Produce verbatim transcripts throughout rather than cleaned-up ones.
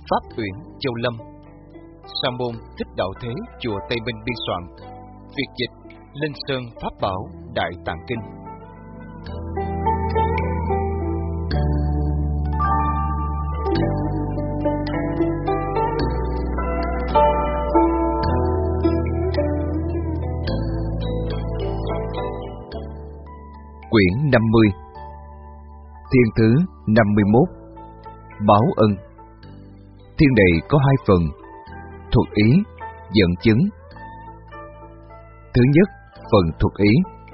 Pháp Uyển, Châu Lâm. Sa môn Thích Đạo Thế, chùa Tây Minh biên soạn. Việt dịch Linh Sơn Pháp Bảo Đại Tạng Kinh. Quyển năm mươi. Thiên thứ năm mươi mốt. Báo ân. Thiên này có hai phần: thuật ý, dẫn chứng. Thứ nhất, phần thuật ý.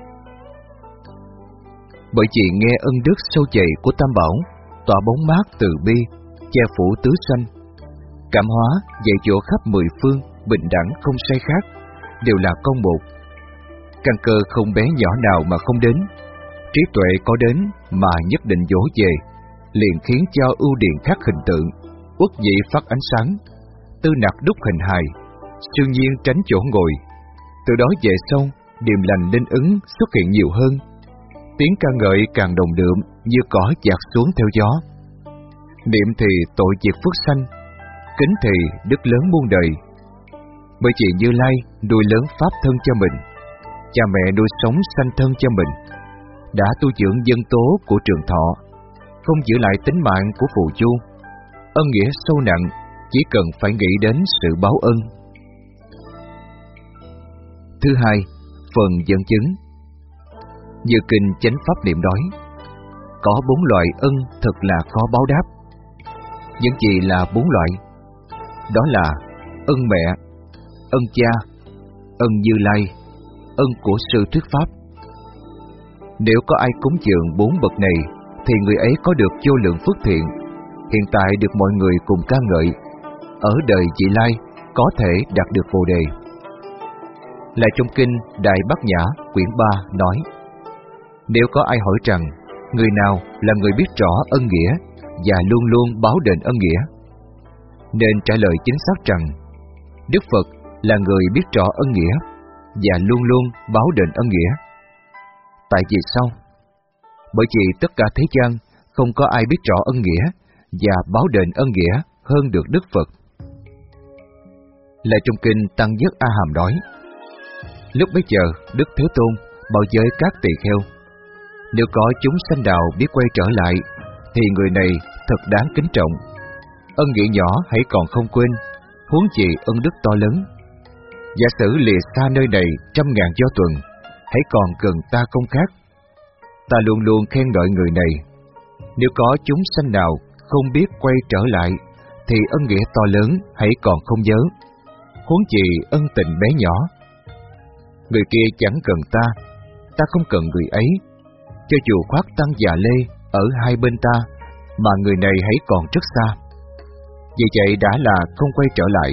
Bởi vì nghe ân đức sâu dày của Tam Bảo, tỏa bóng mát từ bi, che phủ tứ sanh, cảm hóa dạy dỗ khắp mười phương, bình đẳng không sai khác, đều là con một. Căn cơ không bé nhỏ nào mà không đến, trí tuệ có đến mà nhất định dỗ về, liền khiến cho ưu điển khắc hình tượng, uất dĩ phát ánh sáng, tư nặc đúc hình hài, siêu nhiên tránh chỗ ngồi. Từ đó về sau, điềm lành linh ứng xuất hiện nhiều hơn, tiếng ca ngợi càng đồng đượm như cỏ dạt xuống theo gió. Niệm thì tội diệt phước sanh, kính thì đức lớn muôn đời. Bởi vì Như Lai nuôi lớn pháp thân cho mình, cha mẹ nuôi sống sanh thân cho mình, đã tu dưỡng dân tố của trường thọ, không giữ lại tính mạng của phù du. Ân nghĩa sâu nặng, chỉ cần phải nghĩ đến sự báo ân. Thứ hai, phần dẫn chứng. Như kinh Chánh Pháp Niệm nói, có bốn loại ân thật là khó báo đáp. Những gì là bốn loại? Đó là ân mẹ, ân cha, ân Như Lai, ân của sư thuyết pháp. Nếu có ai cúng dường bốn bậc này, thì người ấy có được vô lượng phước thiện, hiện tại được mọi người cùng ca ngợi, ở đời vị lai có thể đạt được Bồ đề. Lại trong kinh Đại Bát Nhã quyển ba nói, nếu có ai hỏi rằng người nào là người biết rõ ân nghĩa và luôn luôn báo đền ân nghĩa, nên trả lời chính xác rằng Đức Phật là người biết rõ ân nghĩa và luôn luôn báo đền ân nghĩa. Tại vì sao? Bởi vì tất cả thế gian không có ai biết rõ ân nghĩa và báo đền ân nghĩa hơn được Đức Phật. Lại trong kinh Tăng Nhất A Hàm nói, lúc bấy giờ Đức Thế Tôn bảo với các tỳ kheo, nếu có chúng sanh nào biết quay trở lại, thì người này thật đáng kính trọng. Ân nghĩa nhỏ hãy còn không quên, huống gì ân đức to lớn. Giả sử lìa xa nơi này trăm ngàn do tuần, hãy còn cần ta không khác. Ta luôn luôn khen ngợi người này. Nếu có chúng sanh nào không biết quay trở lại, thì ân nghĩa to lớn hãy còn không nhớ, huống gì ân tình bé nhỏ. Người kia chẳng cần ta, ta không cần người ấy. Cho dù khoác tăng già lê ở hai bên ta, mà người này hãy còn rất xa. Vì vậy đã là không quay trở lại.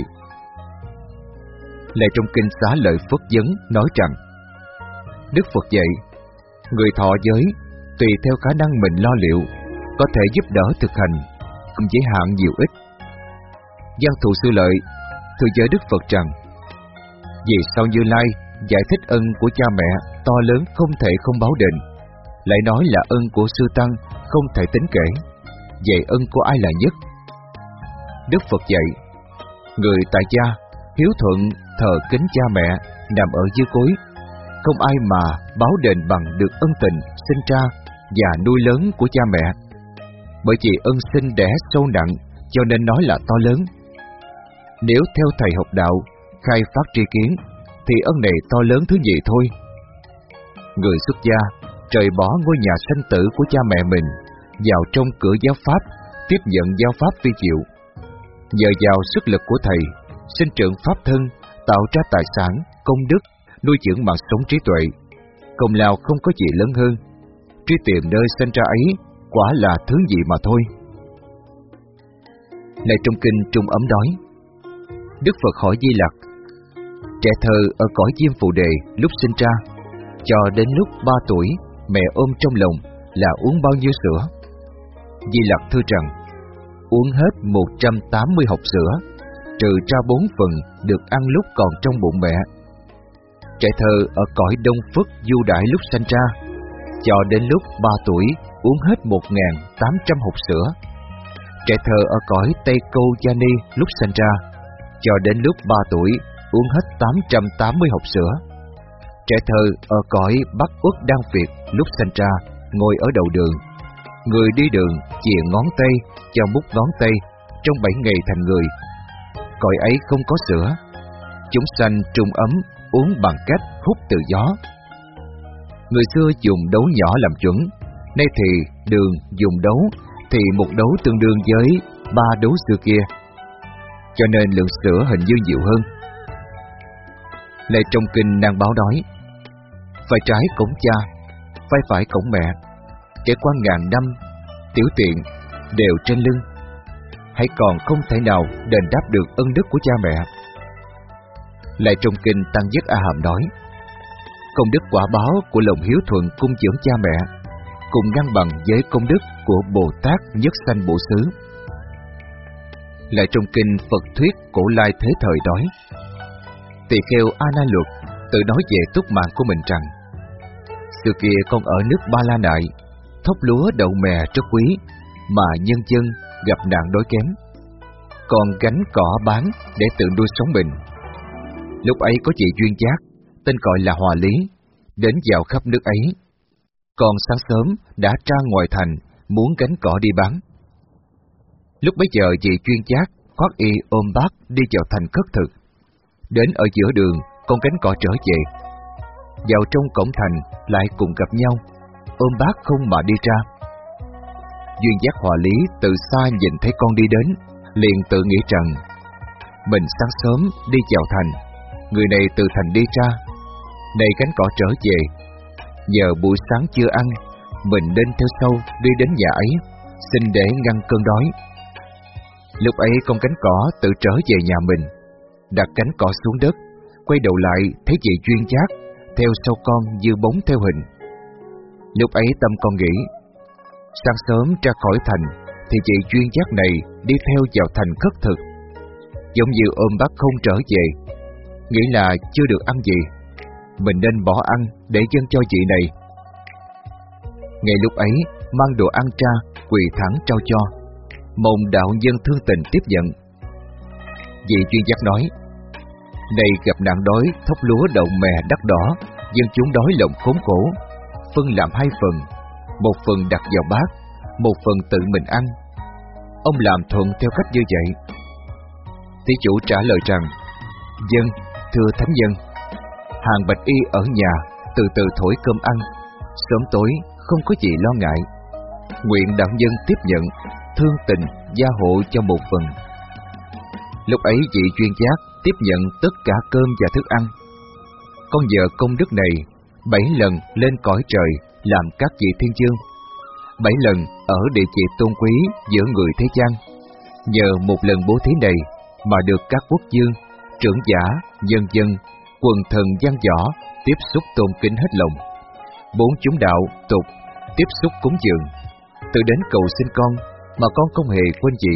Lại trong kinh Xá Lợi Phất Vấn nói rằng, Đức Phật dạy, người thọ giới tùy theo khả năng mình lo liệu, có thể giúp đỡ thực hành, không giới hạn nhiều ít. Văn Thù Sư Lợi thưa với Đức Phật rằng, vì sao Như Lai giải thích ân của cha mẹ to lớn không thể không báo đền, lại nói là ân của sư tăng không thể tính kể, vậy ân của ai là nhất? Đức Phật dạy, người tại gia hiếu thuận thờ kính cha mẹ nằm ở dưới cối, không ai mà báo đền bằng được ân tình sinh ra và nuôi lớn của cha mẹ. Bởi vì ân sinh đẻ sâu nặng, cho nên nói là to lớn. Nếu theo thầy học đạo khai phát tri kiến, thì ân này to lớn thứ nhì thôi. Người xuất gia rời bỏ ngôi nhà sanh tử của cha mẹ mình, vào trong cửa giáo pháp, tiếp nhận giáo pháp vi diệu. Nhờ vào sức lực của thầy, sinh trưởng pháp thân, tạo ra tài sản, công đức, nuôi dưỡng mạng sống trí tuệ. Công lao không có gì lớn hơn. Truy tìm nơi sinh ra ấy quả là thứ gì mà thôi. Lại trong kinh Trung Ấm nói, Đức Phật hỏi Di Lặc, trẻ thơ ở cõi Diêm Phù Đề lúc sinh ra, cho đến lúc ba tuổi, mẹ ôm trong lòng là uống bao nhiêu sữa? Di Lặc thưa rằng, uống hết một trăm tám mươi hộp sữa, trừ ra bốn phần được ăn lúc còn trong bụng mẹ. Trẻ thơ ở cõi Đông Phất Du Đại lúc sinh ra, cho đến lúc ba tuổi uống hết một nghìn tám trăm hộp sữa, Trẻ thơ ở cõi Tây Câu Gia Ni lúc sinh ra, cho đến lúc ba tuổi uống hết tám trăm tám mươi hộp sữa. Trẻ thơ ở cõi Bắc Uất Đan Việt lúc sinh ra ngồi ở đầu đường, người đi đường chìa ngón tay cho mút ngón tay, trong bảy ngày thành người. Cõi ấy không có sữa, chúng sanh trung ấm uống bằng cách hút từ gió. Người xưa dùng đấu nhỏ làm chuẩn, nay thì đường dùng đấu, thì một đấu tương đương với ba đấu xưa kia, cho nên lượng sữa hình như nhiều hơn. Lại trong kinh nàng báo nói: phải trái cổng cha, vai phải cổng mẹ, trải qua ngàn năm, tiểu tiện đều trên lưng, hãy còn không thể nào đền đáp được ân đức của cha mẹ. Lại trong kinh Tăng Nhất A Hàm nói: công đức quả báo của lòng hiếu thuận cung dưỡng cha mẹ cùng ngang bằng với công đức của Bồ Tát Nhất Sanh Bổ Xứ. Lại trong kinh Phật Thuyết Cổ Lai Thế Thời nói: Tỳ Kheo A Na Luật tự nói về túc mạng của mình rằng: xưa kia con ở nước Ba La Nại, thóc lúa đậu mè rất quý, mà nhân dân gặp nạn đói kém, còn gánh cỏ bán để tự nuôi sống mình. Lúc ấy có vị duyên giác, tên gọi là Hòa Lý, đến dạo khắp nước ấy. Còn sáng sớm đã ra ngoài thành muốn gánh cỏ đi bán. Lúc bấy giờ vị chuyên giác khoác y ôm bát đi vào thành khất thực. Đến ở giữa đường con gánh cỏ trở về, vào trong cổng thành lại cùng gặp nhau, ôm bát không mà đi ra. Duyên giác Hòa Lý từ xa nhìn thấy con đi đến, liền tự nghĩ rằng mình sáng sớm đi vào thành, người này từ thành đi ra, nay gánh cỏ trở về, giờ buổi sáng chưa ăn, mình nên theo sau đi đến nhà ấy, xin để ngăn cơn đói. Lúc ấy con cánh cỏ tự trở về nhà mình, đặt cánh cỏ xuống đất, quay đầu lại thấy vị duyên giác theo sau con như bóng theo hình. Lúc ấy tâm con nghĩ, sáng sớm ra khỏi thành thì vị duyên giác này đi theo vào thành khất thực, giống như ôm bát không trở về, nghĩ là chưa được ăn gì, mình nên bỏ ăn để dâng cho vị này. Ngay lúc ấy mang đồ ăn ra, quỳ thẳng trao cho, mong đạo nhân thương tình tiếp nhận. Vị duyên giác nói: này gặp nạn đói, thóc lúa đậu mè đắt đỏ, dân chúng đói lòng khốn khổ, phân làm hai phần, một phần đặt vào bát, một phần tự mình ăn. Ông làm thuận theo cách như vậy. Thí chủ trả lời rằng: dân, thưa thánh nhân, hàng bạch y ở nhà từ từ thổi cơm ăn, sớm tối không có gì lo ngại. Nguyện đạo nhân tiếp nhận, thương tình gia hộ cho một phần. Lúc ấy vị duyên giác tiếp nhận tất cả cơm và thức ăn. Con vợ công đức này bảy lần lên cõi trời làm các vị thiên vương, bảy lần ở địa vị tôn quý giữa người thế gian. Nhờ một lần bố thí này mà được các quốc vương, trưởng giả, nhân dân, quần thần văn võ tiếp xúc tôn kính hết lòng. Bốn chúng đạo tục tiếp xúc cúng dường, từ đến cầu xin con mà con không hề quên gì.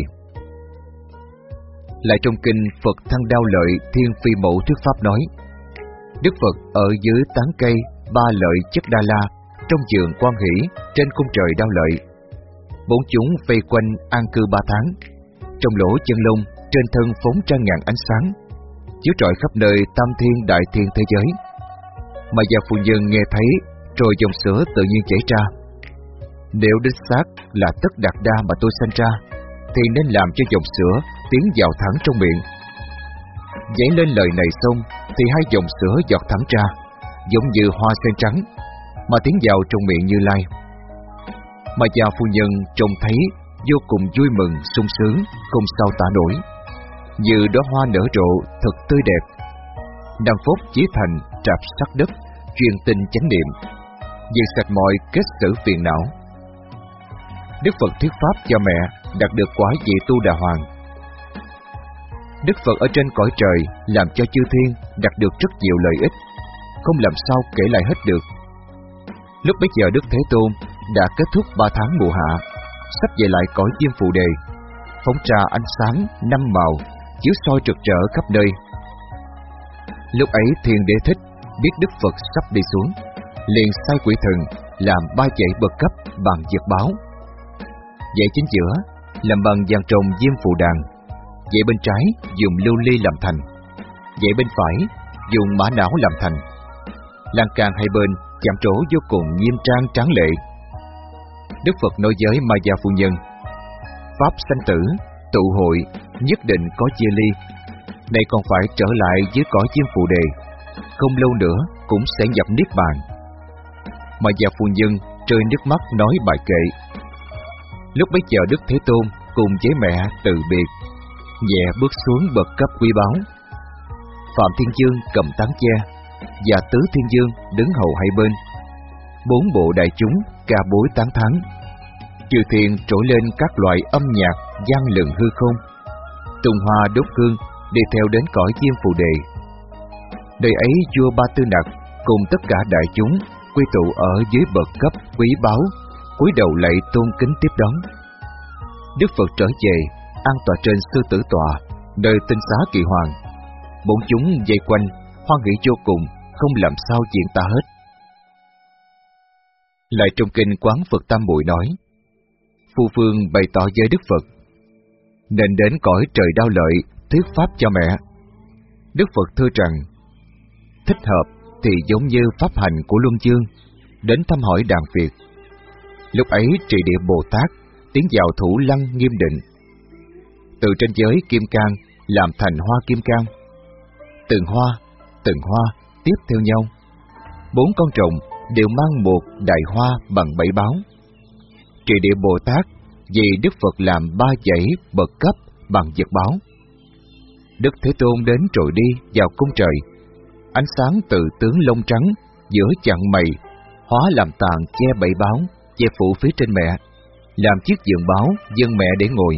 Lại trong kinh Phật Thăng Đao Lợi Thiên Phi Mẫu Thuyết Pháp nói: Đức Phật ở dưới tán cây Ba Lợi Chất Đa La, trong vườn Quan Hỷ, trên cung trời Đao Lợi. Bốn chúng vây quanh an cư ba tháng. Trong lỗ chân lông trên thân phóng ra ngàn ánh sáng, chiếu rọi khắp nơi tam thiên đại thiên thế giới. Mà gia phu nhân nghe thấy, rồi dòng sữa tự nhiên chảy ra. Nếu đích xác là tất đạt đa mà tôi sanh ra, thì nên làm cho dòng sữa tiến vào thẳng trong miệng. Dãy lên lời này xong, thì hai dòng sữa giọt thẳng ra, giống như hoa sen trắng, mà tiến vào trong miệng Như Lai. Mà gia phu nhân trông thấy vô cùng vui mừng, sung sướng, không sao tả nổi, như đóa hoa nở rộ thật tươi đẹp. Nam phúc chí thành trạp sắc đất, chuyên tinh chánh niệm, diệt sạch mọi kết xử phiền não. Đức Phật thuyết pháp cho mẹ đạt được quả vị tu đà hoàng. Đức Phật ở trên cõi trời làm cho chư thiên đạt được rất nhiều lợi ích, không làm sao kể lại hết được. Lúc bấy giờ Đức Thế Tôn đã kết thúc ba tháng mùa hạ, sắp về lại cõi Diêm Phù Đề, phóng ra ánh sáng năm màu chiếu soi rực rỡ khắp nơi. Lúc ấy Thiên Đế Thích biết Đức Phật sắp đi xuống, liền sai quỷ thần làm ba dãy bậc cấp bằng vật báo. Dãy chính giữa làm bằng vàng trồng diêm phù đàn. Dãy bên trái dùng lưu ly làm thành, dãy bên phải dùng mã não làm thành. Lan can hai bên chạm trổ vô cùng nghiêm trang tráng lệ. Đức Phật nói với Maya phu nhân: pháp sanh tử, tụ hội nhất định có chia ly. Nay còn phải trở lại dưới cõi diêm phù đề, không lâu nữa cũng sẽ nhập niết bàn. Maya phu nhân rơi nước mắt nói bài kệ. Lúc bấy giờ Đức Thế Tôn cùng với mẹ từ biệt, nhẹ bước xuống bậc cấp quý báu. Phạm Thiên Dương cầm tán che và Tứ Thiên Dương đứng hầu hai bên. Bốn bộ đại chúng ca bối tán thán. Chư thiên trỗi lên các loại âm nhạc vang lừng hư không. Tung hoa đốt hương đi theo đến cõi diêm phù đề. Đời ấy vua Ba Tư Nặc cùng tất cả đại chúng quy tụ ở dưới bậc cấp quý báu, cúi đầu lạy tôn kính tiếp đón. Đức Phật trở về an tọa trên sư tử tọa, nơi tinh xá Kỳ Hoàng. Bốn chúng vây quanh, hoan hỷ vô cùng, không làm sao diễn tả hết. Lại trong kinh Quán Phật Tam Muội nói: Phu Phương bày tỏ với Đức Phật, nên đến cõi trời Đao Lợi thuyết pháp cho mẹ. Đức Phật thưa rằng: thích hợp thì giống như pháp hành của Luân Dương, đến thăm hỏi đàn Việt. Lúc ấy Trị Địa Bồ Tát tiến vào thủ lăng nghiêm định, từ trên giới kim cang làm thành hoa kim cang, từng hoa từng hoa tiếp theo nhau. Bốn con trùng đều mang một đại hoa bằng bảy báo. Trị Địa Bồ Tát vì Đức Phật làm ba dãy bậc cấp bằng vật báo. Đức Thế Tôn đến rồi đi vào cung trời, ánh sáng từ tướng lông trắng giữa chặng mày hóa làm tàn che bảy báo, che phủ phía trên mẹ, làm chiếc giường báo dâng mẹ để ngồi.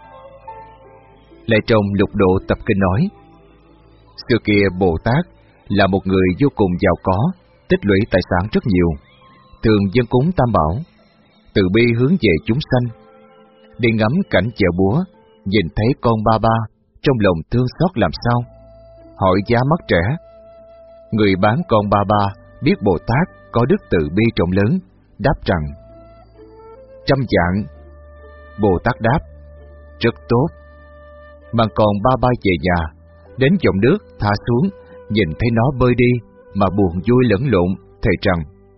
Lại trong Lục Độ Tập Kinh nói: xưa kia Bồ Tát là một người vô cùng giàu có, tích lũy tài sản rất nhiều, thường dâng cúng tam bảo, từ bi hướng về chúng sanh. Đi ngắm cảnh chợ búa, nhìn thấy con ba ba, trong lòng thương xót làm sao, hỏi giá mất trẻ. Người bán con ba ba biết Bồ Tát có đức từ bi rộng lớn, đáp rằng: trăm vạn. Bồ Tát đáp: rất tốt. Mang con ba ba về nhà, đến dòng nước thả xuống, nhìn thấy nó bơi đi mà buồn vui lẫn lộn, thề rằng: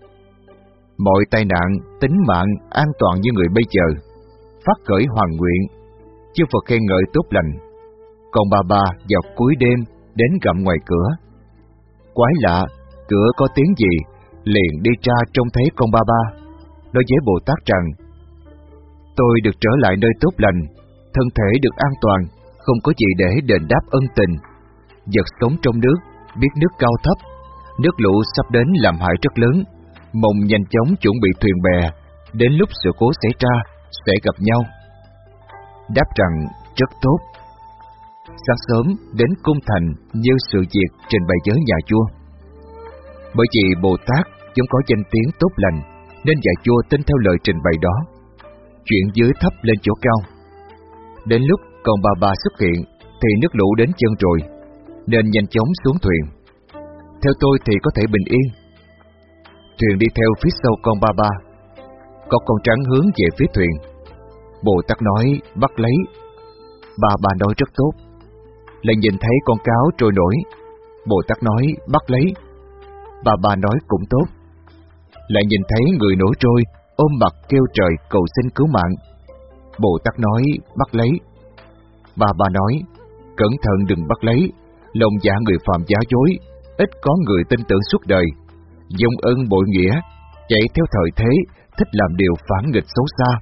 mọi tai nạn, tính mạng an toàn như người bây giờ, phát khởi hoàn nguyện. Chư Phật khen ngợi tốt lành. Con ba ba vào cuối đêm đến gặm ngoài cửa. Quái lạ, cửa có tiếng gì, liền đi ra trông thấy con ba ba, nói với Bồ Tát rằng: tôi được trở lại nơi tốt lành, thân thể được an toàn, không có gì để đền đáp ân tình. Vật sống trong nước biết nước cao thấp, nước lũ sắp đến làm hại rất lớn, mong nhanh chóng chuẩn bị thuyền bè, đến lúc sự cố xảy ra sẽ gặp nhau. Đáp rằng: rất tốt. Sáng sớm đến cung thành như sự việc trình bày với nhà vua. Bởi vì Bồ Tát chúng có danh tiếng tốt lành, nên nhà vua tin theo lời trình bày đó, chuyển dưới thấp lên chỗ cao. Đến lúc con ba ba xuất hiện thì nước lũ đến chân rồi, nên nhanh chóng xuống thuyền. Theo tôi thì có thể bình yên. Thuyền đi theo phía sau con ba ba, có con trắng hướng về phía thuyền. Bồ Tát nói: bắt lấy. Ba ba nói: rất tốt. Lại nhìn thấy con cáo trôi nổi, Bồ Tát nói: bắt lấy. Ba ba nói: cũng tốt. Lại nhìn thấy người nổi trôi, ôm mặt kêu trời cầu xin cứu mạng. Bồ Tát nói: bắt lấy. Ba ba nói: cẩn thận đừng bắt lấy, lòng dạ người phàm giả dối, ít có người tin tưởng suốt đời, dông ân bội nghĩa, chạy theo thời thế, thích làm điều phản nghịch xấu xa.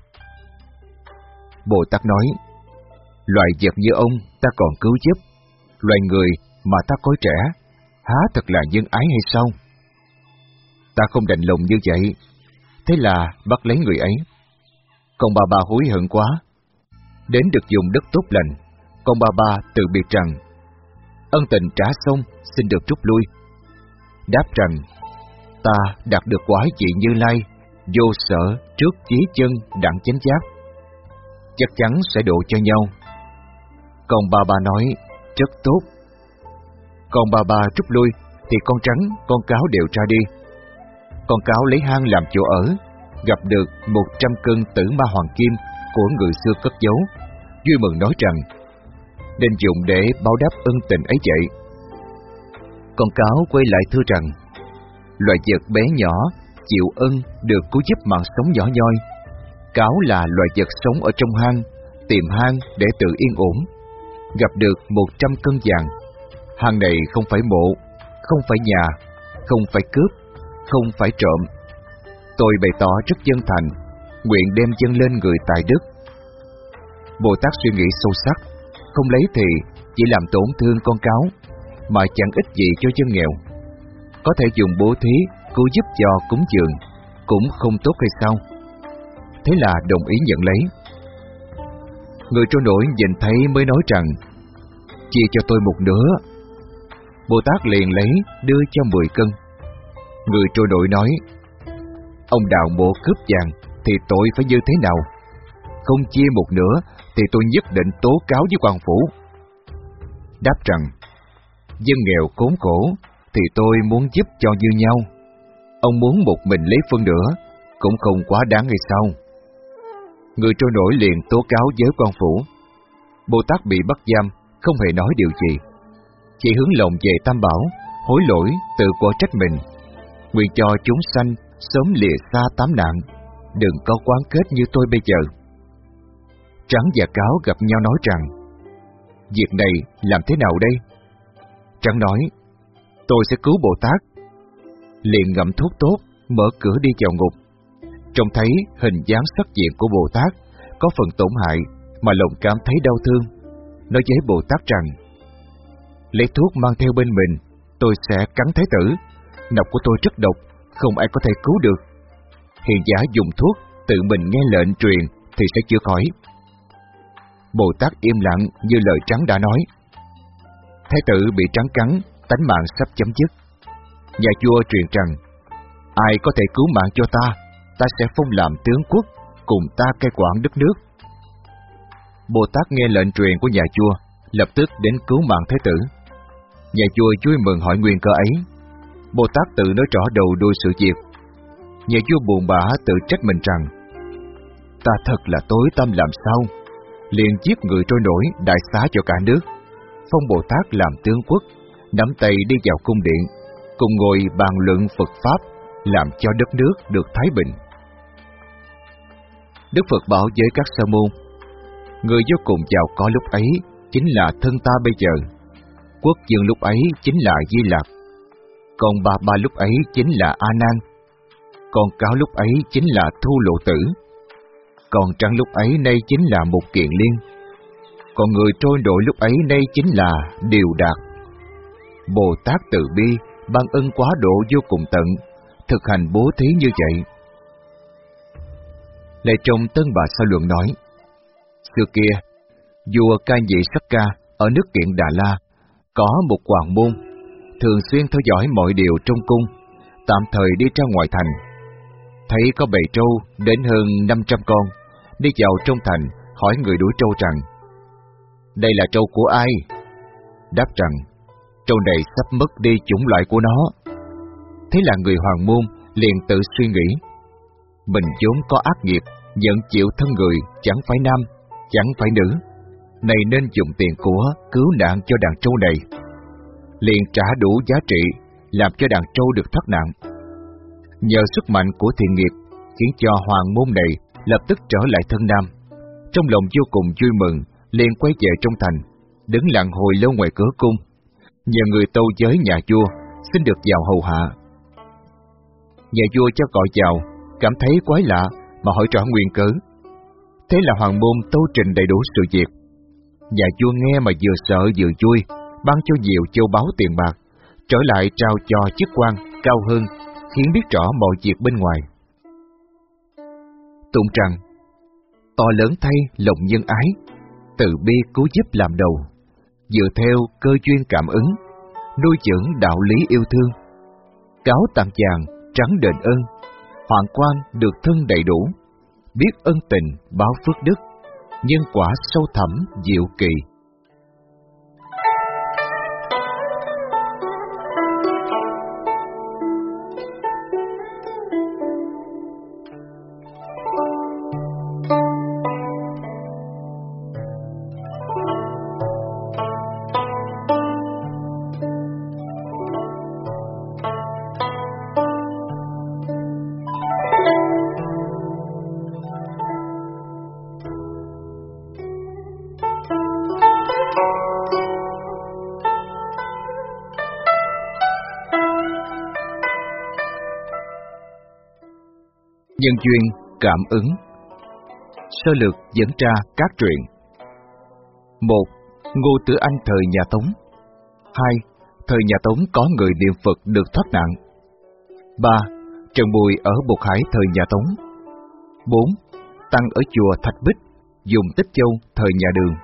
Bồ Tát nói: loài vật như ông ta còn cứu giúp, loài người mà ta coi trẻ, há thật là nhân ái hay sao? Ta không đành lòng như vậy, thế là bắt lấy người ấy. Con ba ba hối hận quá. Đến được dùng đất tốt lành, con ba ba tự biệt rằng: ân tình trả xong, xin được rút lui. Đáp rằng: ta đạt được quả vị Như Lai, vô sở trước chí chân đặng chánh giác, chắc chắn sẽ độ cho nhau. Con ba ba nói: rất tốt. Con ba ba rút lui thì con trắng, con cáo đều ra đi. Con cáo lấy hang làm chỗ ở, gặp được một trăm cân tử ma hoàng kim, của người xưa cất giấu, vui mừng nói rằng nên dùng để báo đáp ân tình ấy vậy. Con cáo quay lại thưa rằng loài vật bé nhỏ chịu ân được cứu giúp mạng sống nhỏ nhoi. Cáo là loài vật sống ở trong hang, tìm hang để tự yên ổn. Gặp được một trăm cân vàng. Hang này không phải mộ, không phải nhà, không phải cướp, không phải trộm. Tôi bày tỏ rất chân thành, nguyện đem dâng lên người tài đức. Bồ Tát suy nghĩ sâu sắc, không lấy thì chỉ làm tổn thương con cáo, mà chẳng ích gì cho dân nghèo. Có thể dùng bố thí cứu giúp cho cúng dường, cũng không tốt hay sao? Thế là đồng ý nhận lấy. Người trôi nổi nhìn thấy mới nói rằng chia cho tôi một nửa. Bồ Tát liền lấy đưa cho mười cân. Người trôi nổi nói, ông đào mộ cướp vàng thì tội phải như thế nào? Không chia một nửa thì tôi nhất định tố cáo với quan phủ. Đáp rằng, dân nghèo khốn khổ thì tôi muốn giúp cho như nhau. Ông muốn một mình lấy phân nửa cũng không quá đáng hay sao? Người trôi nổi liền tố cáo với quan phủ. Bồ Tát bị bắt giam, không hề nói điều gì, chỉ hướng lòng về Tam Bảo, hối lỗi tự quở trách mình, nguyện cho chúng sanh sớm lìa xa tám nạn, đừng có quán kết như tôi bây giờ. Trắng và Cáo gặp nhau nói rằng, việc này làm thế nào đây? Trắng nói, tôi sẽ cứu Bồ Tát. Liền ngậm thuốc tốt, mở cửa đi vào ngục. Trông thấy hình dáng sắc diện của Bồ Tát có phần tổn hại mà lòng cảm thấy đau thương, nói với Bồ Tát rằng, lấy thuốc mang theo bên mình, tôi sẽ cắn Thái tử. Nọc của tôi rất độc, không ai có thể cứu được. Hiền giả dùng thuốc, tự mình nghe lệnh truyền thì sẽ chữa khỏi. Bồ Tát im lặng như lời Trắng đã nói. Thái tử bị Trắng cắn, tánh mạng sắp chấm dứt. Nhà vua truyền rằng, ai có thể cứu mạng cho ta, ta sẽ phong làm tướng quốc, cùng ta cai quản đất nước. Bồ Tát nghe lệnh truyền của nhà vua, lập tức đến cứu mạng Thái tử. Nhà vua vui mừng hỏi nguyên cơ ấy. Bồ Tát tự nói rõ đầu đuôi sự việc. Nhà vua buồn bã tự trách mình rằng, ta thật là tối tâm làm sao, liền giết người trôi nổi đại xá cho cả nước, phong Bồ Tát làm tướng quốc, nắm tay đi vào cung điện, cùng ngồi bàn luận Phật Pháp, làm cho đất nước được thái bình. Đức Phật bảo với các sa môn, người vô cùng giàu có lúc ấy chính là thân ta bây giờ, quốc vương lúc ấy chính là Di Lặc, còn bà ba lúc ấy chính là A Nan, còn Cáo lúc ấy chính là Thu Lộ Tử, còn Trắng lúc ấy nay chính là Một Kiền Liên, còn người trôi nổi lúc ấy nay chính là Điều Đạt. Bồ Tát từ bi ban ân quá độ vô cùng tận, thực hành bố thí như vậy. Lại trong Tân Bà Sa Luận nói, xưa kia, vua Ca Nhị Sắc Ca ở nước Kiện Đà La có một hoàng môn, thường xuyên theo dõi mọi điều trong cung, tạm thời đi ra ngoài thành. Thấy có bầy trâu đến hơn năm trăm con, đi vào trong thành hỏi người đuổi trâu rằng, đây là trâu của ai? Đáp rằng, trâu này sắp mất đi chủng loại của nó. Thế là người hoàng môn liền tự suy nghĩ, mình vốn có ác nghiệp, nhận chịu thân người chẳng phải nam, chẳng phải nữ, này nên dùng tiền của cứu nạn cho đàn trâu này. Liền trả đủ giá trị, làm cho đàn trâu được thoát nạn. Nhờ sức mạnh của thiện nghiệp, khiến cho hoàng môn này lập tức trở lại thân nam. Trong lòng vô cùng vui mừng, liền quay về trong thành, đứng lặng hồi lâu ngoài cửa cung, nhờ người tâu giới nhà vua xin được vào hầu hạ. Nhà vua cho gọi vào, cảm thấy quái lạ mà hỏi rõ nguyên cớ. Thế là hoàng môn tâu trình đầy đủ sự việc. Nhà vua nghe mà vừa sợ vừa vui, ban cho nhiều châu báu tiền bạc, trở lại trao cho chức quan cao hơn, khiến biết rõ mọi việc bên ngoài. Tụng rằng, to lớn thay lòng nhân ái, từ bi cứu giúp làm đầu, dựa theo cơ duyên cảm ứng, nuôi dưỡng đạo lý yêu thương. Cáo tặng vàng, Trắng đền ơn, hoàng quan được thân đầy đủ, biết ân tình báo phước đức, nhân quả sâu thẳm diệu kỳ. Nhân duyên, cảm ứng. Sơ lược dẫn ra các truyện. Một. Ngô Tử Anh thời nhà Tống. Hai. Thời nhà Tống có người niệm Phật được thoát nạn. Ba. Trần Bùi ở Bột Hải thời nhà Tống. Bốn. Tăng ở chùa Thạch Bích, dùng Tích Châu thời nhà Đường.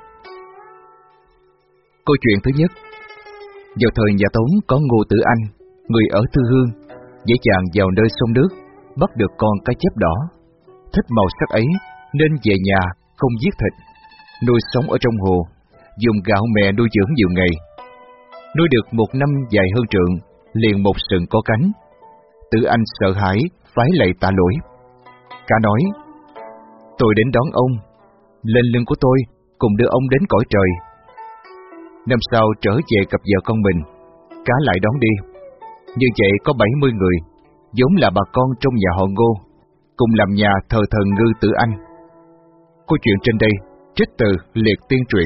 Câu chuyện thứ nhất. Vào thời nhà Tống có Ngô Tử Anh, người ở Thư Hương, dễ dàng vào nơi sông nước, bắt được con cá chép đỏ. Thích màu sắc ấy nên về nhà không giết thịt, nuôi sống ở trong hồ, dùng gạo mẹ nuôi dưỡng nhiều ngày. Nuôi được một năm dài hơn trượng, liền một sừng có cánh. Tử Anh sợ hãi, phái lạy tạ lỗi. Cá nói: tôi đến đón ông, lên lưng của tôi, cùng đưa ông đến cõi trời. Năm sau trở về gặp vợ con mình, cá lại đón đi. Như vậy có bảy mươi người, vốn là bà con trong nhà họ Ngô, cùng làm nhà thờ thần Ngư Tử Anh. Câu chuyện trên đây trích từ Liệt Tiên Truyện.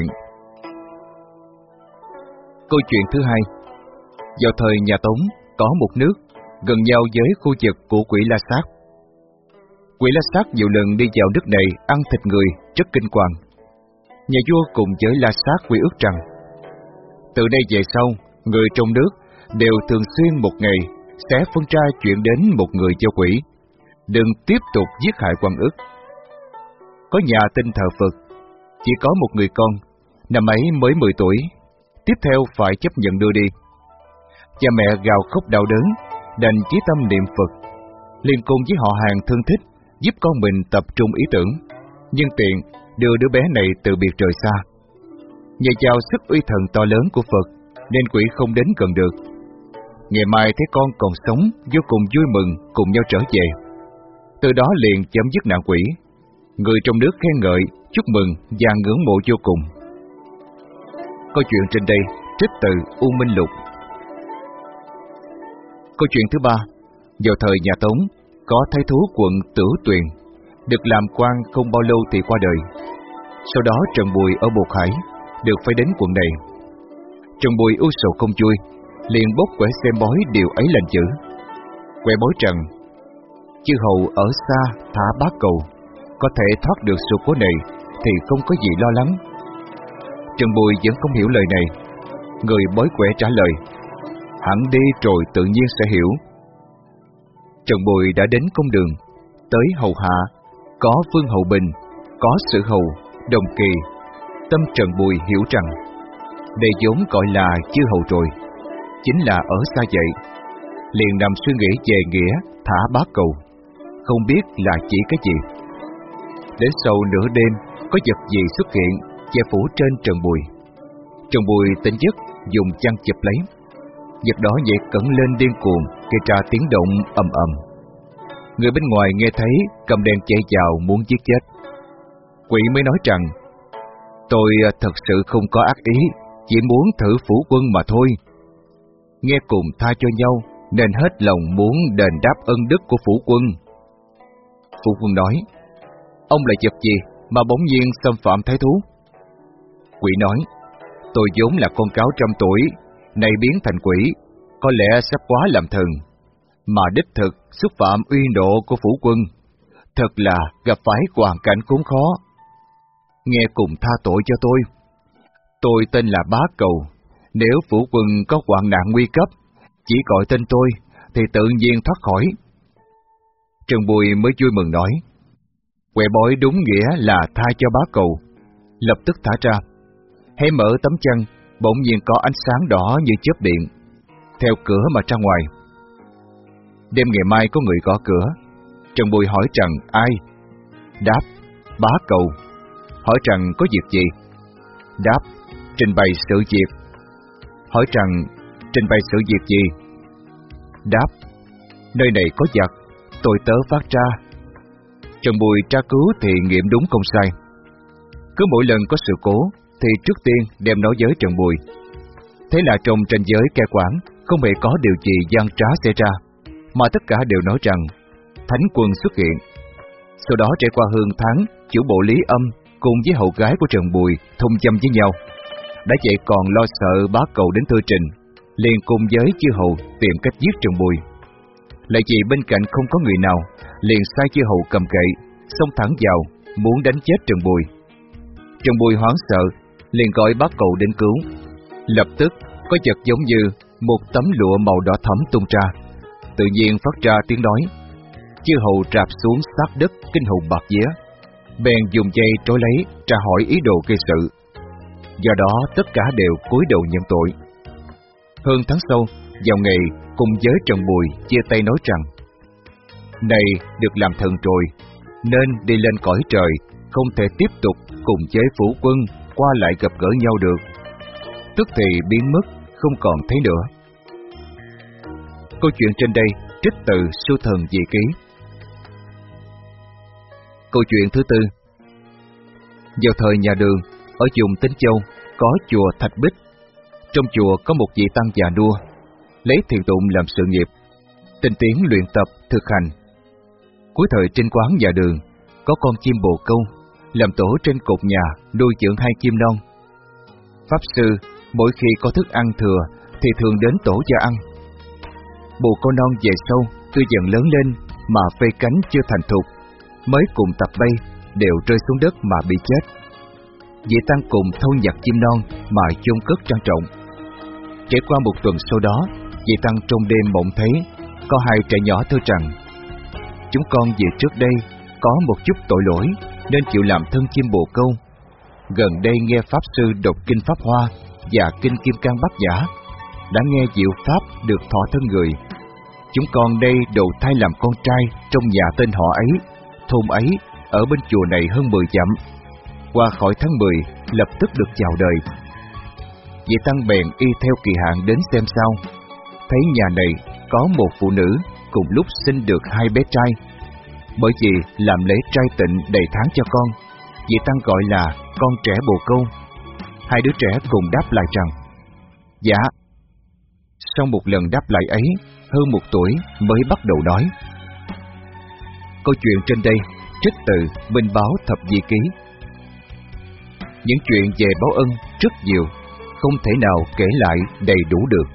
Câu chuyện thứ hai. Vào thời nhà Tống có một nước gần nhau với khu vực của Quỷ La Sát. Quỷ La Sát nhiều lần đi vào nước này ăn thịt người, rất kinh hoàng. Nhà vua cùng với La Sát quy ước rằng từ đây về sau, người trong nước đều thường xuyên một ngày sẽ phân ra chuyện đến một người cho quỷ, đừng tiếp tục giết hại oan ức. Có nhà tin thờ Phật, chỉ có một người con, năm ấy mới mười tuổi, tiếp theo phải chấp nhận đưa đi. Cha mẹ gào khóc đau đớn, đành chí tâm niệm Phật, liền cùng với họ hàng thân thích giúp con mình tập trung ý tưởng, nhân tiện đưa đứa bé này từ biệt trời xa. Nhờ vào sức uy thần to lớn của Phật nên quỷ không đến gần được. Ngày mai thấy con còn sống, vô cùng vui mừng cùng nhau trở về. Từ đó liền chấm dứt nạn quỷ. Người trong nước khen ngợi, chúc mừng và ngưỡng mộ vô cùng. Câu chuyện trên đây trích từ U Minh Lục. Câu chuyện thứ ba. Vào thời nhà Tống có thái thú quận Tửu Tuyền, được làm quan không bao lâu thì qua đời. Sau đó Trần Bùi ở Bột Hải được phải đến quận này. Trần Bùi ưu sầu không vui, liền bốc quẻ xem bói điều ấy lên chữ. Quẻ bói rằng chư hầu ở xa thả bá cầu, có thể thoát được sự cố này thì không có gì lo lắng. Trần Bùi vẫn không hiểu lời này. Người bói quẻ trả lời: hẳn đi rồi tự nhiên sẽ hiểu. Trần Bùi đã đến công đường, tới hầu hạ, có Vương Hậu Bình, có Sử Hầu, Đồng Kỳ. Tâm Trần Bùi hiểu rằng đây vốn gọi là chư hầu rồi, chính là ở xa vậy. Liền nằm suy nghĩ về nghĩa thả bá cầu, không biết là chỉ cái gì. Đến sau nửa đêm có vật gì xuất hiện che phủ trên Trần Bùi. Trần Bùi tỉnh giấc, dùng chăn chụp lấy. Vật đó nhảy cẩn lên điên cuồng, gây ra tiếng động ầm ầm. Người bên ngoài nghe thấy cầm đèn chạy vào muốn giết chết. Quỷ mới nói rằng tôi thật sự không có ác ý, chỉ muốn thử phủ quân mà thôi. Nghe cùng tha cho nhau nên hết lòng muốn đền đáp ân đức của phủ quân. Phủ quân nói: ông là vật gì mà bỗng nhiên xâm phạm thái thú? Quỷ nói: tôi vốn là con cáo trăm tuổi, nay biến thành quỷ, có lẽ sắp quá làm thần, mà đích thực xúc phạm uy nộ của phủ quân, thật là gặp phải hoàn cảnh khốn khó. Nghe cùng tha tội cho tôi. Tôi tên là Bá Cầu, nếu phủ quân có hoạn nạn nguy cấp, chỉ gọi tên tôi thì tự nhiên thoát khỏi. Trần Bùi mới vui mừng nói: quẻ bói đúng nghĩa là tha cho Bá Cầu. Lập tức thả ra, hé mở tấm chăn, bỗng nhiên có ánh sáng đỏ như chớp điện, theo cửa mà ra ngoài. Đêm ngày mai có người gõ cửa. Trần Bùi hỏi rằng ai? Đáp: Bá Cầu. Hỏi rằng có việc gì? Đáp: trình bày sự việc. Hỏi rằng trình bày sự việc gì? Đáp: nơi này có giặc, tôi tớ phát ra. Trần Bùi tra cứu thì nghiệm đúng không sai. Cứ mỗi lần có sự cố thì trước tiên đem nói với Trần Bùi. Thế là trong tranh giới cai quản không hề có điều gì gian trá xảy ra, mà tất cả đều nói rằng thánh quân xuất hiện. Sau đó trải qua hơn tháng, chủ bộ Lý Âm cùng với hậu gái của Trần Bùi thông dâm với nhau. Đã vậy còn lo sợ Bá Cầu đến thư trình, liền cùng với chư hầu tìm cách giết Trần Bùi. lại vì bên cạnh không có người nào, liền sai chư hầu cầm kệ, xông thẳng vào, muốn đánh chết Trần Bùi. Trần Bùi hoảng sợ, liền gọi bác cậu đến cứu. Lập tức có vật giống như một tấm lụa màu đỏ thẫm tung ra, tự nhiên phát ra tiếng nói. Chư hầu rạp xuống sát đất, kinh hồn bạt vía, bèn dùng dây trói lấy, tra hỏi ý đồ gây sự. Do đó tất cả đều cúi đầu nhận tội. Hơn tháng sau, vào ngày cùng với Trần Bùi chia tay nói rằng: này được làm thần rồi, nên đi lên cõi trời, không thể tiếp tục cùng với phủ quân qua lại gặp gỡ nhau được. Tức thì biến mất, không còn thấy nữa. Câu chuyện trên đây trích từ Sưu Thần Dị Ký. Câu chuyện thứ tư. Vào thời nhà Đường, ở vùng Tính Châu có chùa Thạch Bích. Trong chùa có một vị tăng già nua, lấy thiền tụng làm sự nghiệp, tinh tiến luyện tập thực hành. Cuối thời trên quán nhà Đường có con chim bồ câu làm tổ trên cột nhà, nuôi dưỡng hai chim non. Pháp sư mỗi khi có thức ăn thừa thì thường đến tổ cho ăn. Bồ câu non về sau tuy dần lớn lên mà phây cánh chưa thành thục, mới cùng tập bay đều rơi xuống đất mà bị chết. Vị tăng cùng thâu nhặt chim non mà chôn cất trang trọng. Trải qua một tuần sau đó, vị tăng trong đêm mộng thấy có hai trẻ nhỏ thưa rằng: chúng con về trước đây có một chút tội lỗi nên chịu làm thân chim bồ câu. Gần đây nghe pháp sư đọc kinh Pháp Hoa và kinh Kim Cang Bát Nhã, đã nghe diệu pháp được thọ thân người. Chúng con đây đầu thai làm con trai trong nhà tên họ ấy, thôn ấy, ở bên chùa này hơn mười dặm. Qua khỏi tháng mười, lập tức được chào đời. Vị tăng bèn y theo kỳ hạn đến xem sao, thấy nhà này có một phụ nữ cùng lúc sinh được hai bé trai. Bởi vì làm lễ trai tịnh đầy tháng cho con, vị tăng gọi là con trẻ bồ câu. Hai đứa trẻ cùng đáp lại rằng: dạ. Sau một lần đáp lại ấy, hơn một tuổi mới bắt đầu nói. Câu chuyện trên đây trích từ Minh Báo Thập Di Ký. Những chuyện về báo ân rất nhiều, không thể nào kể lại đầy đủ được.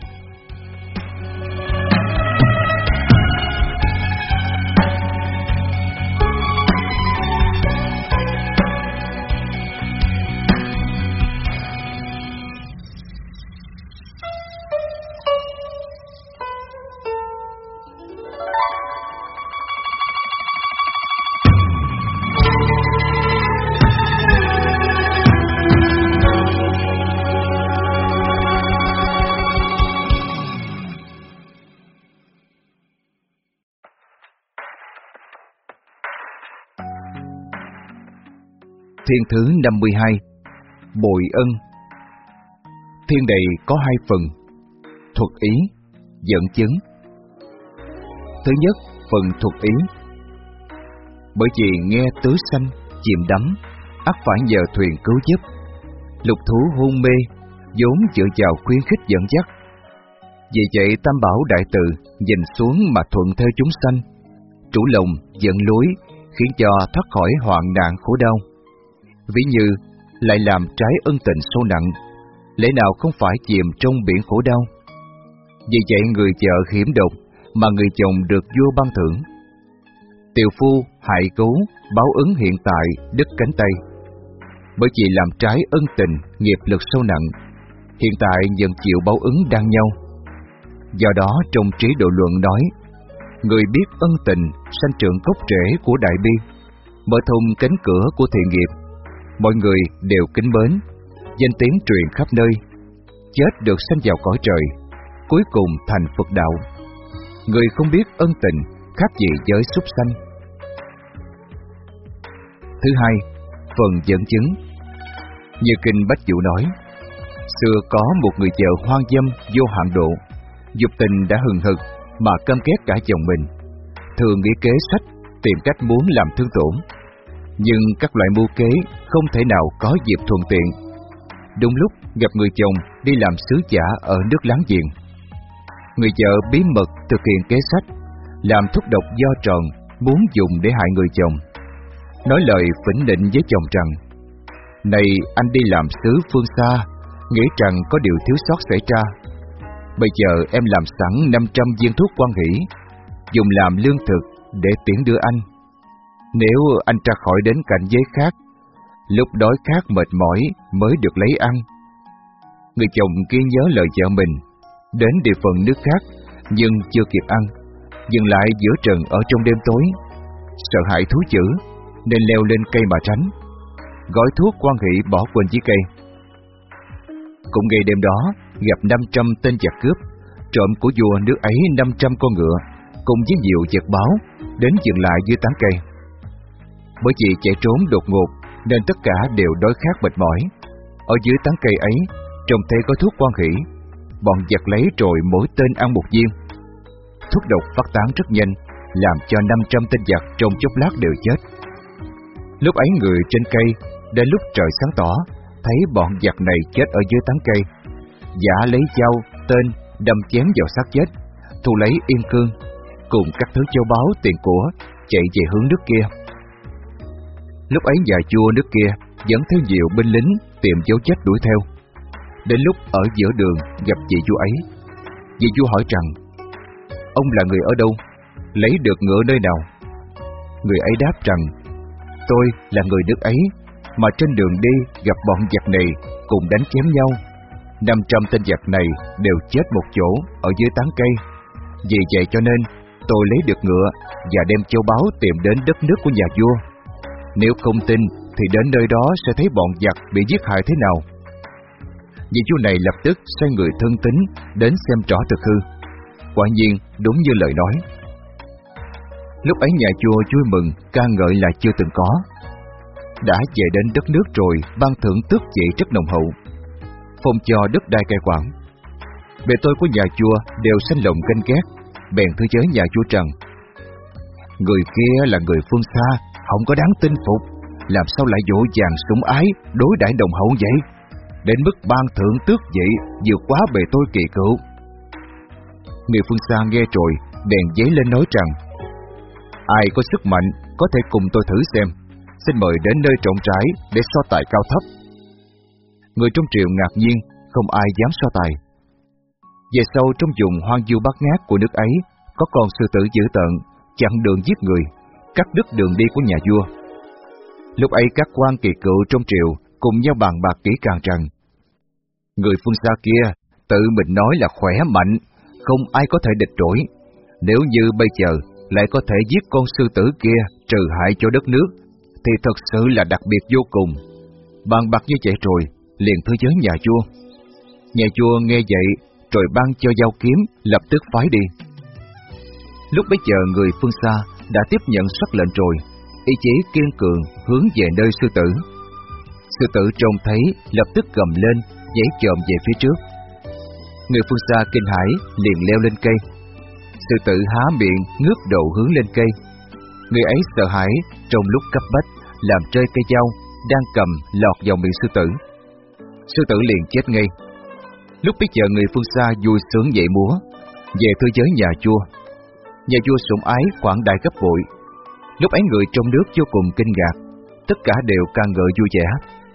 Thiên thứ năm mươi hai. Bội ân. Thiên này có hai phần: thuật ý, dẫn chứng. Thứ nhất, phần thuật ý. Bởi vì nghe tứ sanh chìm đắm, ắt phải nhờ thuyền cứu giúp. Lục thú hôn mê, vốn dựa vào khuyến khích dẫn dắt. Vì vậy Tam Bảo Đại Từ nhìn xuống mà thuận theo chúng sanh, chủ lòng dẫn lối, khiến cho thoát khỏi hoạn nạn khổ đau. Ví như lại làm trái ân tình sâu nặng, lẽ nào không phải chìm trong biển khổ đau. Vì vậy người vợ hiểm độc mà người chồng được vua ban thưởng. Tiều phu hại cứu, báo ứng hiện tại đứt cánh tay. Bởi vì làm trái ân tình, nghiệp lực sâu nặng, hiện tại nhận chịu báo ứng đang nhau. Do đó trong Trí Độ Luận nói: người biết ân tình sanh trưởng gốc rễ của đại bi, mở thông cánh cửa của thiện nghiệp. Mọi người đều kính mến, danh tiếng truyền khắp nơi, chết được sanh vào cõi trời, cuối cùng thành Phật đạo. Người không biết ân tình khác gì với súc sanh. Thứ hai, phần dẫn chứng. Như kinh Bách Dụ nói: xưa có một người vợ hoang dâm vô hạn độ, dục tình đã hừng hực mà căm ghét cả chồng mình, thường nghĩ kế sách tìm cách muốn làm thương tổn. Nhưng các loại mưu kế không thể nào có dịp thuận tiện. Đúng lúc gặp người chồng đi làm sứ giả ở nước láng giềng, người vợ bí mật thực hiện kế sách, làm thuốc độc do tròn muốn dùng để hại người chồng. Nói lời phỉnh nịnh với chồng rằng: này anh đi làm sứ phương xa, nghĩ rằng có điều thiếu sót xảy ra. Bây giờ em làm sẵn năm trăm viên thuốc quan hỷ, dùng làm lương thực để tiễn đưa anh. Nếu anh ra khỏi đến cảnh giới khác, lúc đói khát mệt mỏi mới được lấy ăn. Người chồng kia nhớ lời vợ mình, đến địa phận nước khác nhưng chưa kịp ăn, dừng lại giữa trần ở trong đêm tối. Sợ hãi thú dữ nên leo lên cây mà tránh, gói thuốc quan hỷ bỏ quên dưới cây. Cũng ngày đêm đó gặp năm trăm tên giặc cướp, trộm của vua nước ấy năm trăm con ngựa cùng với nhiều vật báu, đến dừng lại dưới tán cây. Bởi vì chạy trốn đột ngột nên tất cả đều đói khát mệt mỏi. Ở dưới tán cây ấy trông thấy có thuốc quan hỷ, bọn giặc lấy rồi mỗi tên ăn một viên. Thuốc độc phát tán rất nhanh, làm cho năm trăm tên giặc trong chốc lát đều chết. Lúc ấy người trên cây, đến lúc trời sáng tỏ, thấy bọn giặc này chết ở dưới tán cây, giả lấy dao, tên đâm chém vào xác chết, thu lấy yên cương cùng các thứ châu báu tiền của, chạy về hướng nước kia. Lúc ấy nhà vua nước kia dẫn theo nhiều binh lính tìm dấu chết đuổi theo. Đến lúc ở giữa đường gặp vị vua ấy, vị vua hỏi rằng: ông là người ở đâu, lấy được ngựa nơi nào? Người ấy đáp rằng: tôi là người nước ấy, mà trên đường đi gặp bọn giặc này cùng đánh chém nhau. Năm trăm tên giặc này đều chết một chỗ ở dưới tán cây. Vì vậy cho nên tôi lấy được ngựa và đem châu báu tìm đến đất nước của nhà vua. Nếu không tin thì đến nơi đó sẽ thấy bọn giặc bị giết hại thế nào. Vị vua này lập tức sai người thân tín đến xem rõ thực hư. Quả nhiên đúng như lời nói. Lúc ấy nhà vua vui mừng ca ngợi là chưa từng có. Đã về đến đất nước rồi ban thưởng tước vị rất nồng hậu, phong cho đất đai cai quản. Bề tôi của nhà vua đều sanh lòng ganh ghét, bèn thưa với nhà vua rằng: người kia là người phương xa, không có đáng tin phục, làm sao lại vội vàng sủng ái đối đãi đồng hậu vậy? Đến mức ban thưởng tước vị vượt quá bề tôi kỳ cựu. Người phương xa nghe rồi bèn dấy lên nói rằng: ai có sức mạnh có thể cùng tôi thử xem, xin mời đến nơi rộng rãi để so tài cao thấp. Người trong triều ngạc nhiên, không ai dám so tài. Về sau trong vùng hoang vu bát ngát của nước ấy, có con sư tử dữ tợn chặn đường giết người, cắt đứt đường đi của nhà vua. Lúc ấy các quan kỳ cựu trong triều cùng nhau bàn bạc kỹ càng rằng: người phương xa kia tự mình nói là khỏe mạnh, không ai có thể địch nổi. Nếu như bây giờ lại có thể giết con sư tử kia trừ hại cho đất nước, thì thật sự là đặc biệt vô cùng. Bàn bạc như vậy rồi liền thưa với nhà vua. Nhà vua nghe vậy rồi ban cho dao kiếm, lập tức phái đi. Lúc bấy giờ người phương xa đã tiếp nhận sắc lệnh rồi, ý chí kiên cường hướng về nơi sư tử. Sư tử trông thấy lập tức gầm lên, nhảy chồm về phía trước. Người phương xa kinh hãi liền leo lên cây. Sư tử há miệng ngước đầu hướng lên cây. Người ấy sợ hãi, trong lúc cấp bách làm rơi cây dao đang cầm lọt vào miệng sư tử. Sư tử liền chết ngay. Lúc bấy giờ người phương xa vui sướng dậy múa, về thưa với nhà vua. Nhà vua sủng ái quảng đại gấp bội. Lúc ấy người trong nước vô cùng kinh ngạc, tất cả đều ca ngợi vui vẻ.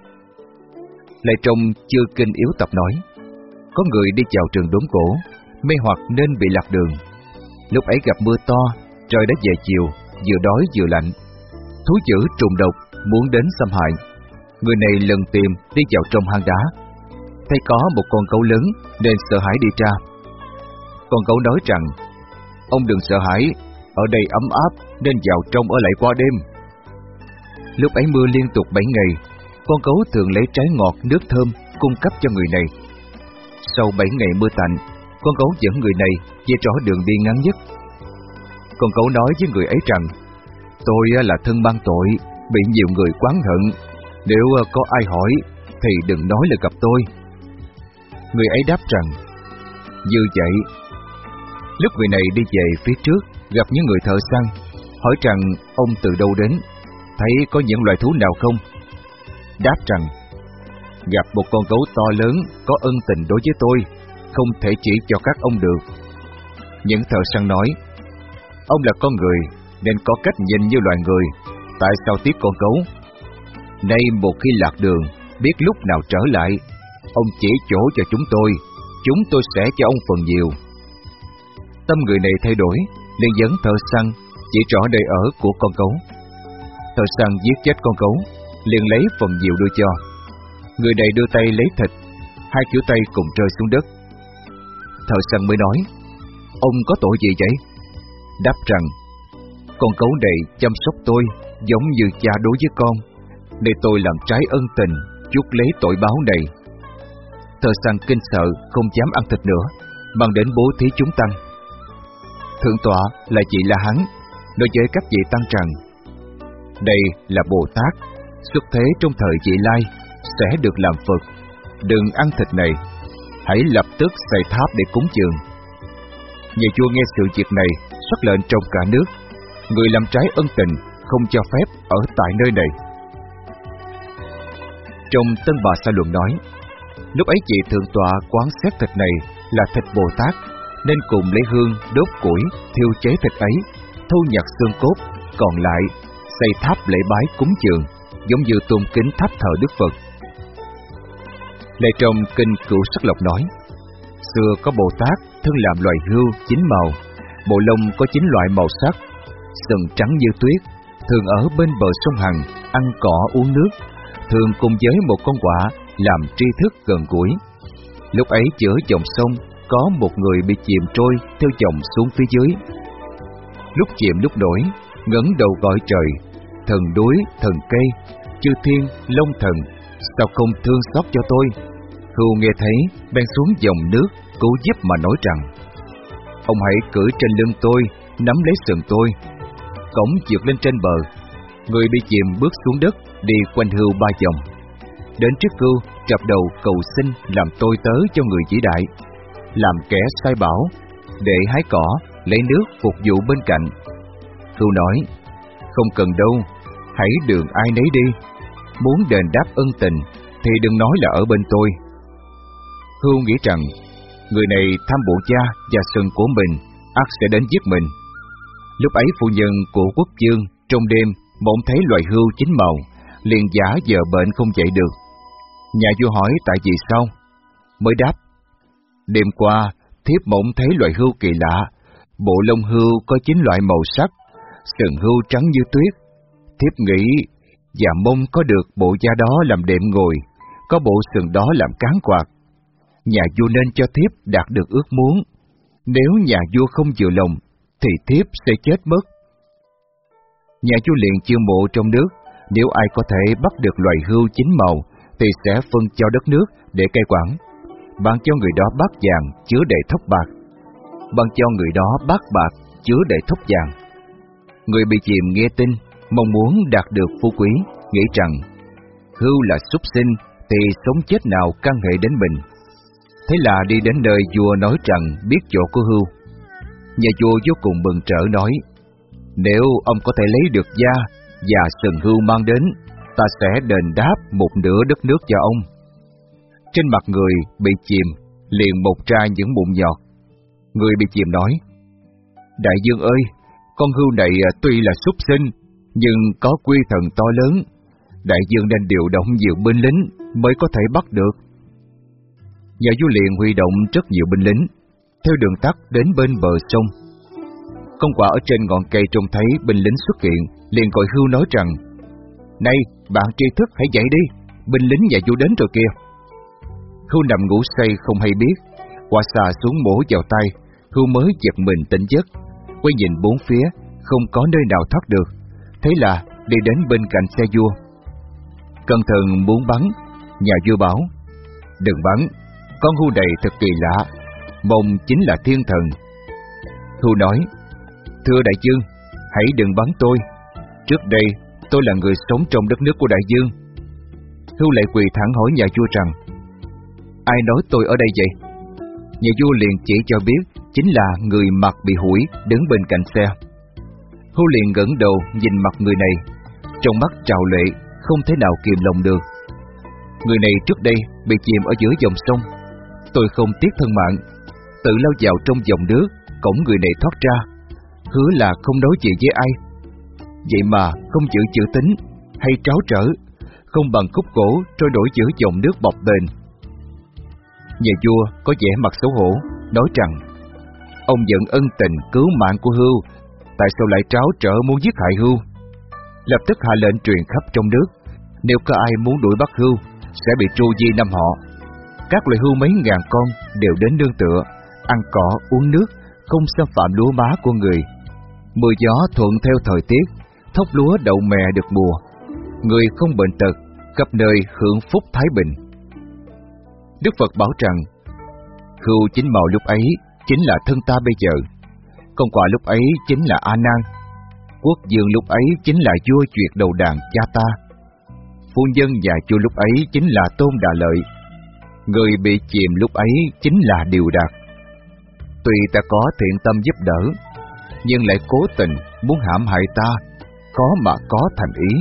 Lại trong Chư Kinh Yếu Tập nói: có người đi vào rừng đốn cổ, mê hoặc nên bị lạc đường. Lúc ấy gặp mưa to, trời đã về chiều, vừa đói vừa lạnh. Thú dữ trùng độc muốn đến xâm hại. Người này lần tìm đi vào trong hang đá, thấy có một con gấu lớn nên sợ hãi đi ra. Con gấu nói rằng: ông đừng sợ hãi, ở đây ấm áp nên vào trong ở lại qua đêm. Lúc ấy mưa liên tục bảy ngày, con gấu thường lấy trái ngọt nước thơm cung cấp cho người này. Sau bảy ngày mưa tạnh, con gấu dẫn người này về rõ đường đi ngắn nhất. Con gấu nói với người ấy rằng: tôi là thân mang tội, bị nhiều người oán hận, nếu có ai hỏi thì đừng nói là gặp tôi. Người ấy đáp rằng: như vậy. Lúc người này đi về phía trước, gặp những người thợ săn, hỏi rằng ông từ đâu đến, thấy có những loài thú nào không? Đáp rằng: gặp một con gấu to lớn có ân tình đối với tôi, không thể chỉ cho các ông được. Những thợ săn nói: ông là con người nên có cách nhìn như loài người, tại sao tiếc con gấu? Nay một khi lạc đường, biết lúc nào trở lại, ông chỉ chỗ cho chúng tôi, chúng tôi sẽ cho ông phần nhiều. Tâm người này thay đổi, liền dẫn thợ săn chỉ rõ nơi ở của con gấu. Thợ săn giết chết con gấu, liền lấy phần diệu đưa cho. Người này đưa tay lấy thịt, hai kiểu tay cùng rơi xuống đất. Thợ săn mới nói: Ông có tội gì vậy? Đáp rằng: Con gấu này chăm sóc tôi giống như cha đối với con, nên tôi làm trái ân tình, chuốc lấy tội báo này. Thợ săn kinh sợ không dám ăn thịt nữa, mang đến bố thí chúng tăng. Thượng tọa là chị La Hán nói với các vị tăng rằng: Đây là Bồ Tát xuất thế trong thời vị lai, sẽ được làm Phật. Đừng ăn thịt này, hãy lập tức xây tháp để cúng dường. Nhà vua nghe sự việc này, sắc lệnh trong cả nước: người làm trái ân tình không cho phép ở tại nơi này. Trong Tân Bà Sa Luận nói: Lúc ấy vị thượng tọa quán xét thịt này là thịt Bồ Tát, nên cùng lấy hương đốt củi thiêu cháy thịt ấy, thu nhặt xương cốt, còn lại xây tháp lễ bái cúng dường, giống như tôn kính tháp thờ Đức Phật. Lại trong kinh Cửu Sắc Lộc nói: Xưa có Bồ Tát thân làm loài hươu chín màu, bộ lông có chín loại màu sắc, sừng trắng như tuyết, thường ở bên bờ sông Hằng ăn cỏ uống nước, thường cùng với một con quạ làm tri thức gần gũi. Lúc ấy giữa dòng sông có một người bị chìm trôi theo dòng xuống phía dưới. Lúc chìm lúc nổi, ngẩng đầu gọi trời: Thần núi, thần cây, chư thiên, long thần, sao không thương xót cho tôi? Hươu nghe thấy, bèn xuống dòng nước cứu giúp mà nói rằng: Ông hãy cưỡi trên lưng tôi, nắm lấy sừng tôi. Cõng vượt lên trên bờ. Người bị chìm bước xuống đất, đi quanh hươu ba vòng. Đến trước hươu, chập đầu cầu xin làm tôi tớ cho người vĩ đại, làm kẻ sai bảo, để hái cỏ, lấy nước phục vụ bên cạnh. Hươu nói: Không cần đâu, hãy đường ai nấy đi. Muốn đền đáp ân tình thì đừng nói là ở bên tôi. Hươu nghĩ rằng người này tham bộ cha và sừng của mình, ắt sẽ đến giết mình. Lúc ấy phu nhân của quốc vương trong đêm mộng thấy loài hươu chín màu, liền giả vờ bệnh không dậy được. Nhà vua hỏi tại vì sao, mới đáp: Đêm qua thiếp mộng thấy loài hươu kỳ lạ, bộ lông hươu có chín loại màu sắc, sừng hươu trắng như tuyết. Thiếp nghĩ và mong có được bộ da đó làm đệm ngồi, có bộ sừng đó làm cán quạt. Nhà vua nên cho thiếp đạt được ước muốn. Nếu nhà vua không vừa lòng thì thiếp sẽ chết mất. Nhà vua liền chiêu mộ trong nước, nếu ai có thể bắt được loài hươu chín màu thì sẽ phân cho đất nước để cai quản. Ban cho người đó bát vàng chứa đầy thóc bạc, ban cho người đó bát bạc chứa đầy thóc vàng. Người bị chìm nghe tin, mong muốn đạt được phú quý, nghĩ rằng hươu là súc sinh thì sống chết nào can hệ đến mình. Thế là đi đến nơi vua nói rằng biết chỗ của hươu. Nhà vua vô cùng mừng rỡ nói: Nếu ông có thể lấy được da và sừng hươu mang đến, ta sẽ đền đáp một nửa đất nước cho ông. Trên mặt người bị chìm liền mọc ra những mụn nhọt. Người bị chìm nói: Đại vương ơi, con hươu này tuy là súc sinh nhưng có quy thần to lớn, đại vương nên điều động nhiều binh lính mới có thể bắt được. Nhà vua liền huy động rất nhiều binh lính, theo đường tắt đến bên bờ sông. Con quạ ở trên ngọn cây trông thấy binh lính xuất hiện, liền gọi hươu nói rằng: Này, bạn tri thức hãy dậy đi, binh lính nhà vua đến rồi kìa. Hươu nằm ngủ say không hay biết, quạ xà xuống mổ vào tay, hươu mới giật mình tỉnh giấc, quay nhìn bốn phía, không có nơi nào thoát được. Thế là đi đến bên cạnh xe vua. Cẩn thận muốn bắn, nhà vua bảo: Đừng bắn, con hươu này thật kỳ lạ, mong chính là thiên thần. Hươu nói: Thưa đại vương, hãy đừng bắn tôi. Trước đây tôi là người sống trong đất nước của đại vương. Hươu lại quỳ thẳng hỏi nhà vua rằng: Ai nói tôi ở đây vậy? Nhà vua liền chỉ cho biết chính là người mặt bị hủi đứng bên cạnh xe. Hươu liền ngẩng đầu nhìn mặt người này, trong mắt trào lệ, không thể nào kìm lòng được. Người này trước đây bị chìm ở giữa dòng sông, tôi không tiếc thân mạng, tự lao vào trong dòng nước, cõng người này thoát ra, hứa là không nói chuyện với ai. Vậy mà không giữ chữ tín hay tráo trở, không bằng khúc gỗ trôi nổi giữa dòng nước bọt bềnh. Nhà vua có vẻ mặt xấu hổ, nói rằng: ông giận ân tình cứu mạng của Hưu, tại sao lại tráo trở muốn giết hại Hưu? Lập tức hạ lệnh truyền khắp trong nước, nếu có ai muốn đuổi bắt Hưu sẽ bị tru di năm họ. Các loài hưu mấy ngàn con đều đến nương tựa, ăn cỏ uống nước, không xâm phạm lúa má của người. Mưa gió thuận theo thời tiết, thóc lúa đậu mè được mùa, người không bệnh tật, khắp nơi hưởng phúc thái bình. Đức Phật bảo rằng, Hưu chính màu lúc ấy chính là thân ta bây giờ, con quà lúc ấy chính là A Nan, quốc dương lúc ấy chính là vua Duyệt đầu đàn cha ta, phu nhân nhà vua lúc ấy chính là Tôn Đà Lợi, người bị chìm lúc ấy chính là Điều Đạt. Tuy ta có thiện tâm giúp đỡ, nhưng lại cố tình muốn hãm hại ta, khó mà có thành ý.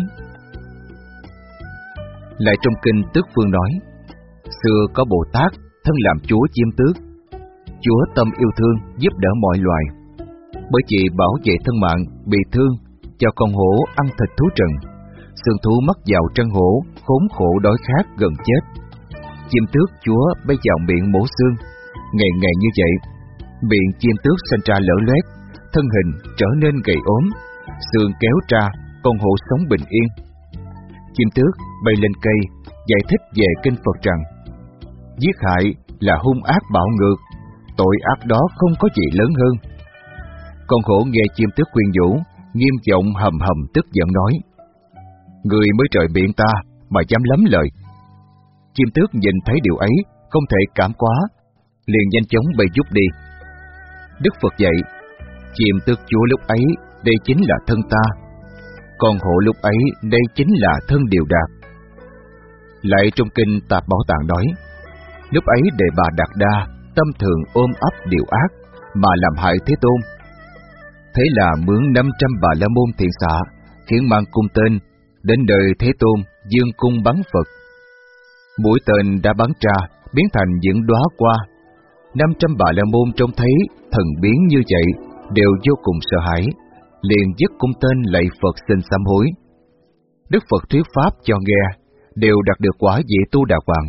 Lại trong kinh Tước Phương nói, xưa có Bồ Tát thân làm chúa chiêm tước, chúa tâm yêu thương giúp đỡ mọi loài, bởi vì bảo vệ thân mạng bị thương, cho con hổ ăn thịt thú trần, xương thú mắc vào chân hổ, khốn khổ đói khát gần chết. Chiêm tước chúa bay vào miệng mổ xương, ngày ngày như vậy, miệng chiêm tước sinh ra lở loét, thân hình trở nên gầy ốm, xương kéo ra, con hổ sống bình yên. Chiêm tước bay lên cây, giải thích về kinh Phật rằng, giết hại là hung ác bạo ngược, tội ác đó không có gì lớn hơn. Con hổ nghe chiêm tước khuyên nhủ, nghiêm giọng hầm hầm tức giận nói, người mới trời miệng ta mà dám lắm lời. Chiêm tước nhìn thấy điều ấy, không thể cảm quá, liền nhanh chóng bay vút đi. Đức Phật dạy, chiêm tước chúa lúc ấy, đây chính là thân ta, con hổ lúc ấy, đây chính là thân Điều Đạt. Lại trong kinh Tạp Bảo Tạng nói, lúc ấy Đề Bà Đạt Đa tâm thường ôm ấp điều ác mà làm hại Thế Tôn. Thế là mướn năm trăm Bà La Môn thiện xạ, khiến mang cung tên đến đời Thế Tôn dương cung bắn Phật. Mũi tên đã bắn ra, biến thành những đóa hoa. Năm trăm Bà La Môn trông thấy thần biến như vậy, đều vô cùng sợ hãi, liền dứt cung tên lạy Phật xin sám hối. Đức Phật thuyết pháp cho nghe, đều đạt được quả vị tu đà hoàng.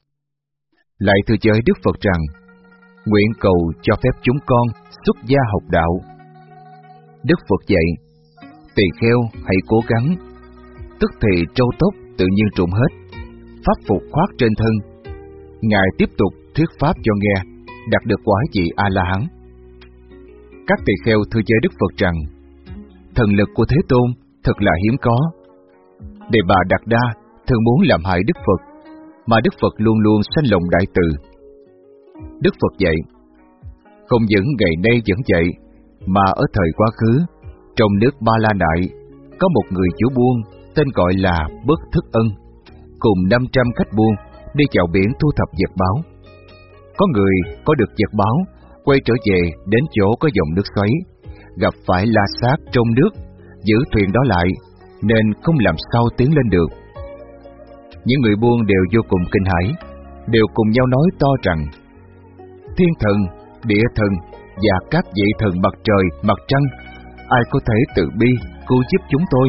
Lại thưa giới Đức Phật rằng, nguyện cầu cho phép chúng con xuất gia học đạo. Đức Phật dạy, tỳ kheo hãy cố gắng, tức thì trâu tóc tự nhiên trụng hết, pháp phục khoác trên thân. Ngài tiếp tục thuyết pháp cho nghe, đạt được quả vị A-la-hán. Các tỳ kheo thưa với Đức Phật rằng, thần lực của Thế Tôn thật là hiếm có. Đề Bà Đạt Đa thường muốn làm hại Đức Phật, mà Đức Phật luôn luôn sanh lòng đại từ. Đức Phật dạy, không những ngày nay vẫn vậy, mà ở thời quá khứ, trong nước Ba La Nại, có một người chủ buôn tên gọi là Bất Thức Ân, cùng năm trăm khách buôn đi vào biển thu thập vật báo. Có người có được vật báo, quay trở về đến chỗ có dòng nước xoáy, gặp phải la sát trong nước, giữ thuyền đó lại, nên không làm sao tiến lên được. Những người buôn đều vô cùng kinh hãi, đều cùng nhau nói to rằng, thiên thần, địa thần và các vị thần mặt trời, mặt trăng, ai có thể tự bi cứu giúp chúng tôi?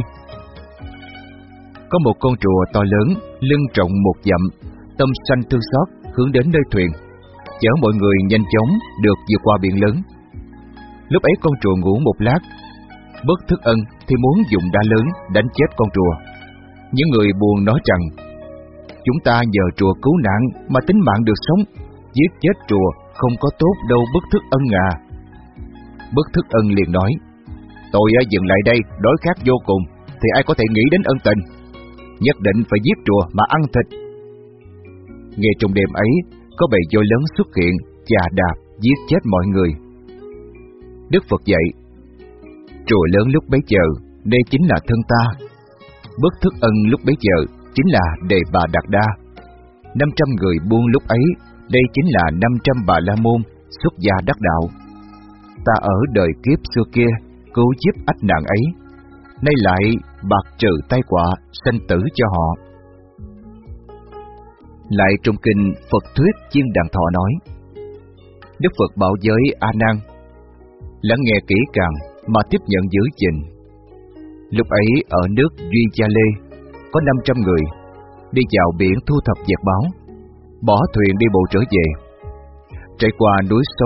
Có một con rùa to lớn, lưng rộng một dặm, tâm sanh thương xót hướng đến nơi thuyền, chở mọi người nhanh chóng được vượt qua biển lớn. Lúc ấy con rùa ngủ một lát, Bất Thức Ân thì muốn dùng đá lớn đánh chết con rùa. Những người buồn nói rằng, chúng ta nhờ rùa cứu nạn mà tính mạng được sống, giết chết rùa không có tốt đâu Bất Thức Ân à. Bất Thức Ân liền nói, tôi đã dừng lại đây đói khát vô cùng, thì ai có thể nghĩ đến ân tình, nhất định phải giết rùa mà ăn thịt. Ngay trong đêm ấy, có bầy voi lớn xuất hiện, chà đạp, giết chết mọi người. Đức Phật dạy, rùa lớn lúc bấy giờ, đây chính là thân ta. Bất Thức Ân lúc bấy giờ chính là Đề Bà Đạt Đa. Năm trăm người buôn lúc ấy, đây chính là năm trăm Bà La Môn xuất gia đắc đạo. Ta ở đời kiếp xưa kia cứu giúp ách nạn ấy, nay lại bạc trừ tai họa sanh tử cho họ. Lại trong kinh Phật Thuyết Chiên Đàn Thọ nói, Đức Phật bảo giới A Nan, lắng nghe kỹ càng mà tiếp nhận giữ gìn. Lúc ấy ở nước Duy Gia Lê có năm trăm người đi vào biển thu thập vật báo, bỏ thuyền đi bộ trở về. Trải qua núi sâu,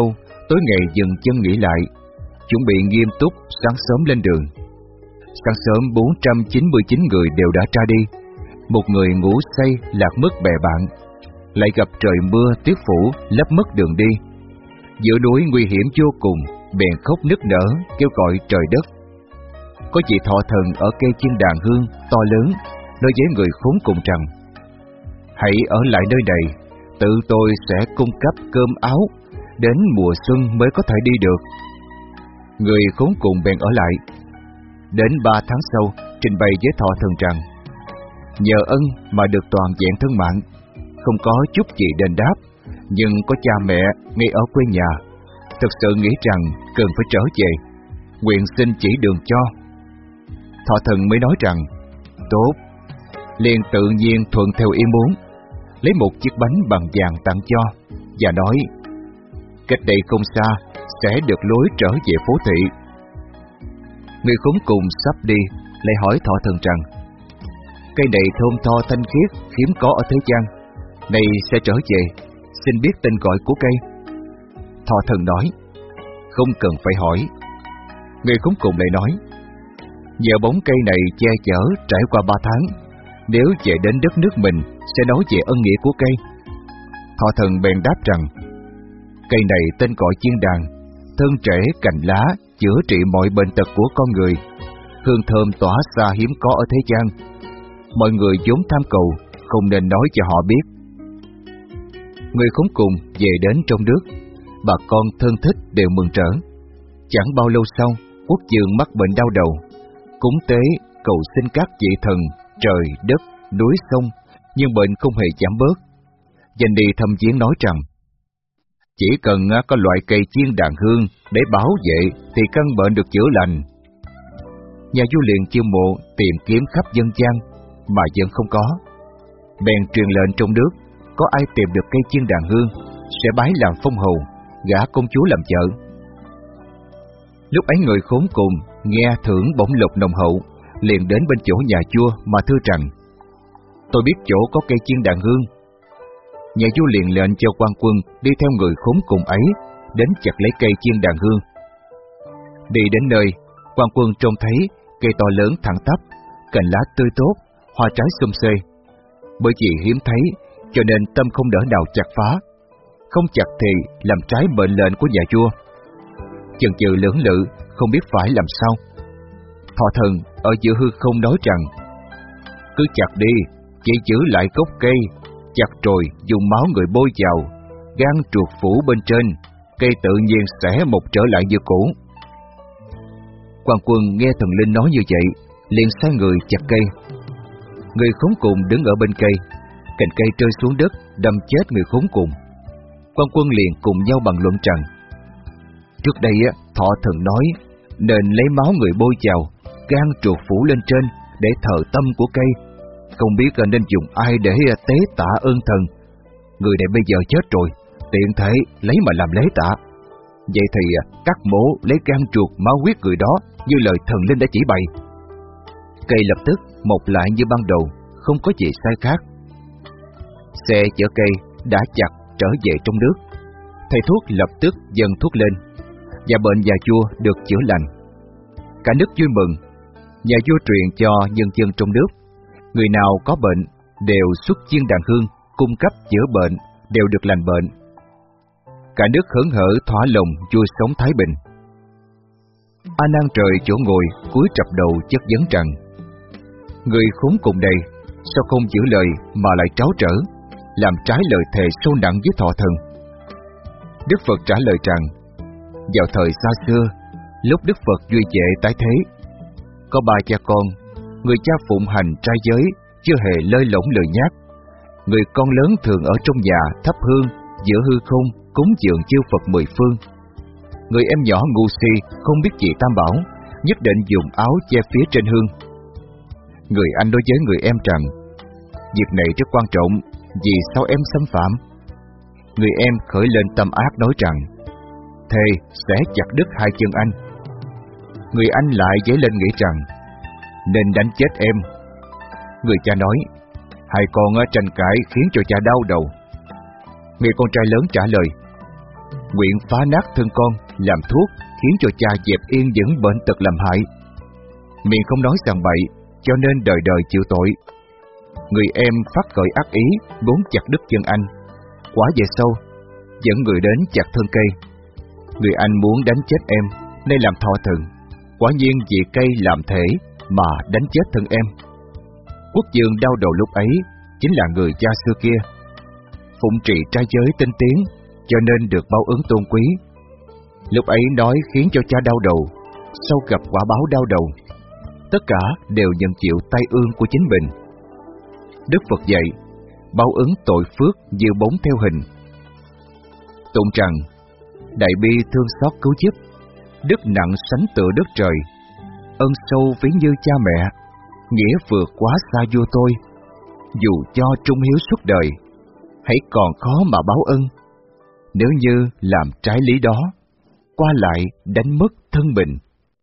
Tối ngày dừng chân nghỉ lại, chuẩn bị nghiêm túc sáng sớm lên đường. Sáng sớm bốn trăm chín mươi chín người đều đã ra đi. Một người ngủ say lạc mất bè bạn, lại gặp trời mưa tuyết phủ lấp mất đường đi. Giữa núi nguy hiểm vô cùng, bèn khóc nức nở kêu gọi trời đất. Có vị thọ thần ở cây chiên đàn hương to lớn nói với người khốn cùng rằng: hãy ở lại nơi này, tự tôi sẽ cung cấp cơm áo, đến mùa xuân mới có thể đi được. Người khốn cùng bèn ở lại. Đến ba tháng sau, trình bày với thọ thần rằng: nhờ ân mà được toàn vẹn thân mạng, không có chút gì đền đáp, nhưng có cha mẹ ngay ở quê nhà, thực sự nghĩ rằng cần phải trở về, nguyện xin chỉ đường cho. Thọ thần mới nói rằng: tốt. Liền tự nhiên thuận theo ý muốn, lấy một chiếc bánh bằng vàng tặng cho, và nói: cách đây không xa sẽ được lối trở về phố thị. Người khốn cùng sắp đi lại hỏi thọ thần rằng: cây này thơm tho thanh khiết, hiếm có ở thế gian, này sẽ trở về, xin biết tên gọi của cây. Thọ thần nói: không cần phải hỏi. Người khốn cùng lại nói: nhờ bóng cây này che chở trải qua ba tháng, nếu về đến đất nước mình sẽ nói về ân nghĩa của cây. Thọ thần bèn đáp rằng: cây này tên gọi chiên đàn, thân rễ cành lá, chữa trị mọi bệnh tật của con người, hương thơm tỏa xa hiếm có ở thế gian. Mọi người vốn tham cầu, không nên nói cho họ biết. Người khốn cùng về đến trong nước, bà con thân thích đều mừng rỡ. Chẳng bao lâu sau, quốc vương mắc bệnh đau đầu, cúng tế cầu xin các vị thần trời đất núi sông, nhưng bệnh không hề giảm bớt. Danh đi thăm viếng nói rằng: chỉ cần có loại cây chiên đàn hương để bảo vệ thì căn bệnh được chữa lành. Nhà vua liền chiêu mộ tìm kiếm khắp dân gian mà vẫn không có. Bèn truyền lệnh trong nước, có ai tìm được cây chiên đàn hương sẽ bái làm phong hầu, gả công chúa làm vợ. Lúc ấy người khốn cùng nghe thưởng bổng lộc nồng hậu, liền đến bên chỗ nhà vua mà thưa rằng: tôi biết chỗ có cây chiên đàn hương. Nhà vua liền lệnh cho quan quân đi theo người khốn cùng ấy đến chặt lấy cây chiên đàn hương. Đi đến nơi, quan quân trông thấy cây to lớn thẳng tắp, cành lá tươi tốt, hoa trái xum xuê. Bởi vì hiếm thấy, cho nên tâm không đỡ nào chặt phá. Không chặt thì làm trái mệnh lệnh của nhà vua. Chần chừ lưỡng lự, không biết phải làm sao. Thọ thần ở giữa hư không nói rằng: cứ chặt đi, chỉ giữ lại gốc cây, chặt rồi dùng máu người bôi vào, gan truột phủ bên trên, cây tự nhiên sẽ mọc trở lại như cũ. Quan quân nghe thần linh nói như vậy, liền sai người chặt cây. Người khốn cùng đứng ở bên cây, cành cây rơi xuống đất đâm chết người khốn cùng. Quan quân liền cùng nhau bàn luận rằng: trước đây thọ thần nói nên lấy máu người bôi vào, gan truột phủ lên trên để thờ tâm của cây, không biết nên dùng ai để tế tạ ơn thần. Người này bây giờ chết rồi, tiện thể lấy mà làm lễ tạ. Vậy thì cắt mổ lấy gan truột máu huyết người đó như lời thần linh đã chỉ bày. Cây lập tức mọc lại như ban đầu, không có gì sai khác. Xe chở cây đã chặt trở về trong nước. Thầy thuốc lập tức dâng thuốc lên, và bệnh nhà vua được chữa lành. Cả nước vui mừng. Nhà vua truyền cho nhân dân trong nước, người nào có bệnh đều xuất chiên đàn hương cung cấp chữa bệnh, đều được lành bệnh. Cả nước hớn hở thỏa lòng vui sống thái bình. A Nan trời chỗ ngồi cúi trập đầu chất vấn rằng: người khốn cùng đây sao không giữ lời mà lại tráo trở, làm trái lời thề sâu nặng với thọ thần? Đức Phật trả lời rằng: vào thời xa xưa, lúc Đức Phật duy vệ tái thế, có ba cha con, người cha phụng hành trai giới, chưa hề lơi lỏng lời nhác. Người con lớn thường ở trong nhà thắp hương giữa hư không cúng dường chư Phật mười phương. Người em nhỏ ngu si không biết gì tam bảo, nhất định dùng áo che phía trên hương. Người anh nói với người em rằng: việc này rất quan trọng, vì sao em xâm phạm? Người em khởi lên tâm ác nói rằng: thề sẽ chặt đứt hai chân anh. Người anh lại dấy lên nghĩ rằng: nên đánh chết em. Người cha nói: hai con tranh cãi khiến cho cha đau đầu. Người con trai lớn trả lời: nguyện phá nát thân con làm thuốc, khiến cho cha dẹp yên những bệnh tật làm hại. Miệng không nói sằng bậy, cho nên đời đời chịu tội. Người em phát khởi ác ý, muốn chặt đứt chân anh. Quả về sau, dẫn người đến chặt thân cây. Người anh muốn đánh chết em, nên làm thọ thần. Quả nhiên vì cây làm thể mà đánh chết thân em. Quốc vương đau đầu lúc ấy chính là người cha xưa kia, phụng trị trai giới tinh tiến, cho nên được báo ứng tôn quý. Lúc ấy nói khiến cho cha đau đầu, sau gặp quả báo đau đầu, tất cả đều nhận chịu tai ương của chính mình. Đức Phật dạy, báo ứng tội phước như bóng theo hình. Tụng rằng, đại bi thương xót cứu giúp, đức nặng sánh tựa đất trời, ơn sâu ví như cha mẹ, nghĩa vượt quá xa vua tôi. Dù cho trung hiếu suốt đời, hãy còn khó mà báo ân. Nếu như làm trái lý đó, qua lại đánh mất thân mình.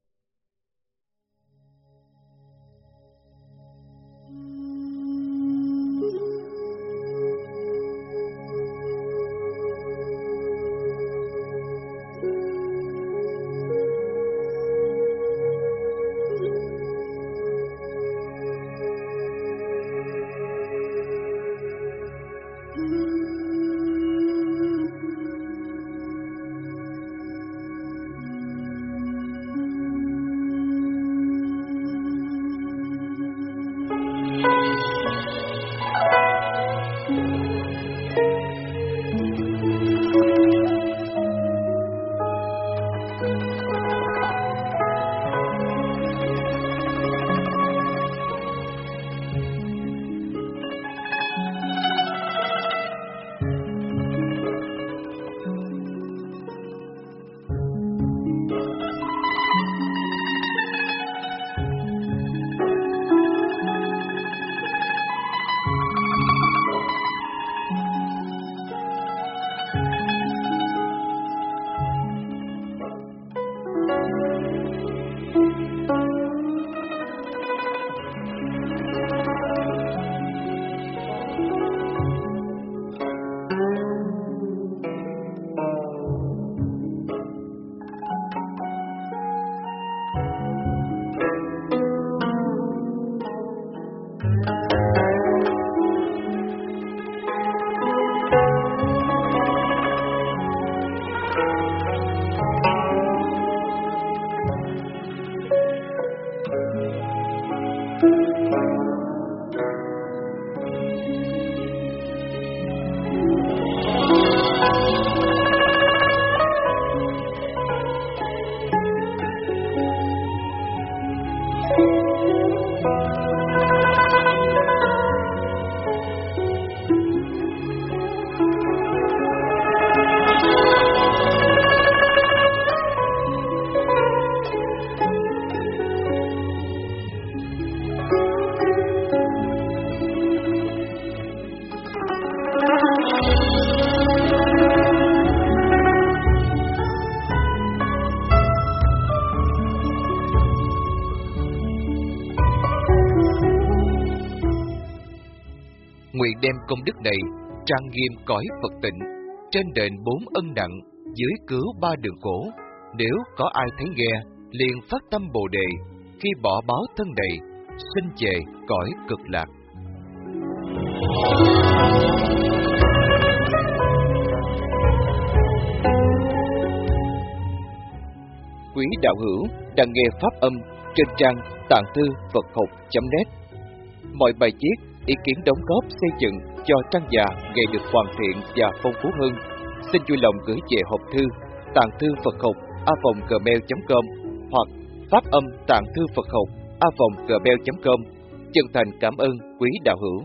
Nguyện đem công đức này trang nghiêm cõi Phật tịnh, trên đền bốn ân nặng, dưới cứu ba đường khổ. Nếu có ai thấy nghe, liền phát tâm Bồ đề, khi bỏ báo thân này, sinh về cõi cực lạc. Quý đạo hữu đang nghe pháp âm trên trang tạng thư Phật học chấm net. Mọi bài viết, ý kiến đóng góp xây dựng cho trang già ngày được hoàn thiện và phong phú hơn, xin vui lòng gửi về hộp thư tạng thư Phật học a vòng gmail chấm com hoặc pháp âm tạng thư Phật học a vòng gmail chấm com. Chân thành cảm ơn quý đạo hữu.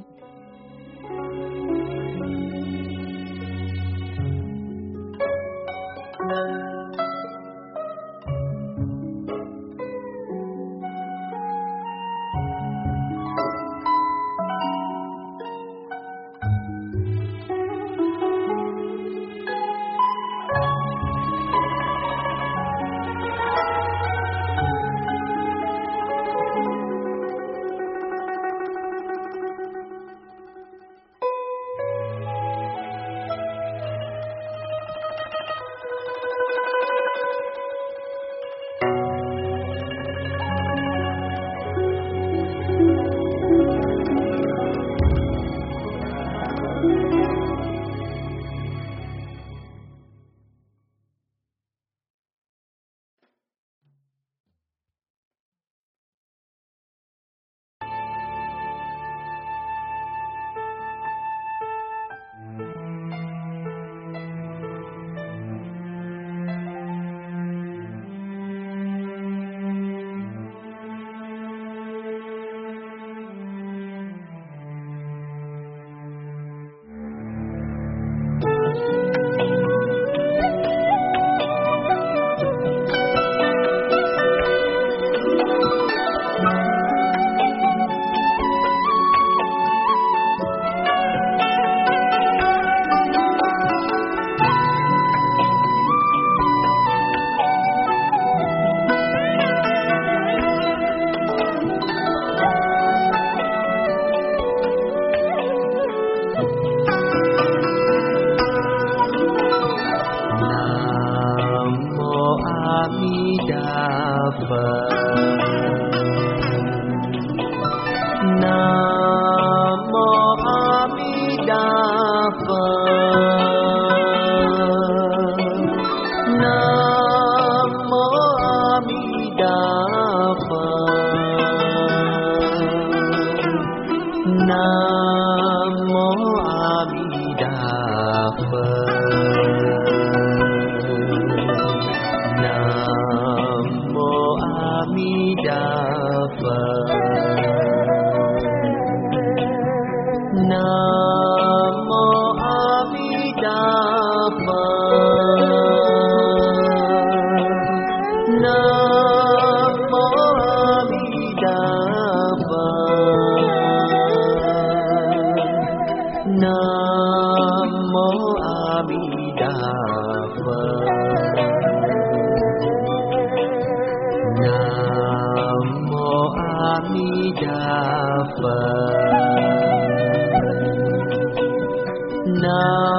Di Đà Phật. Nam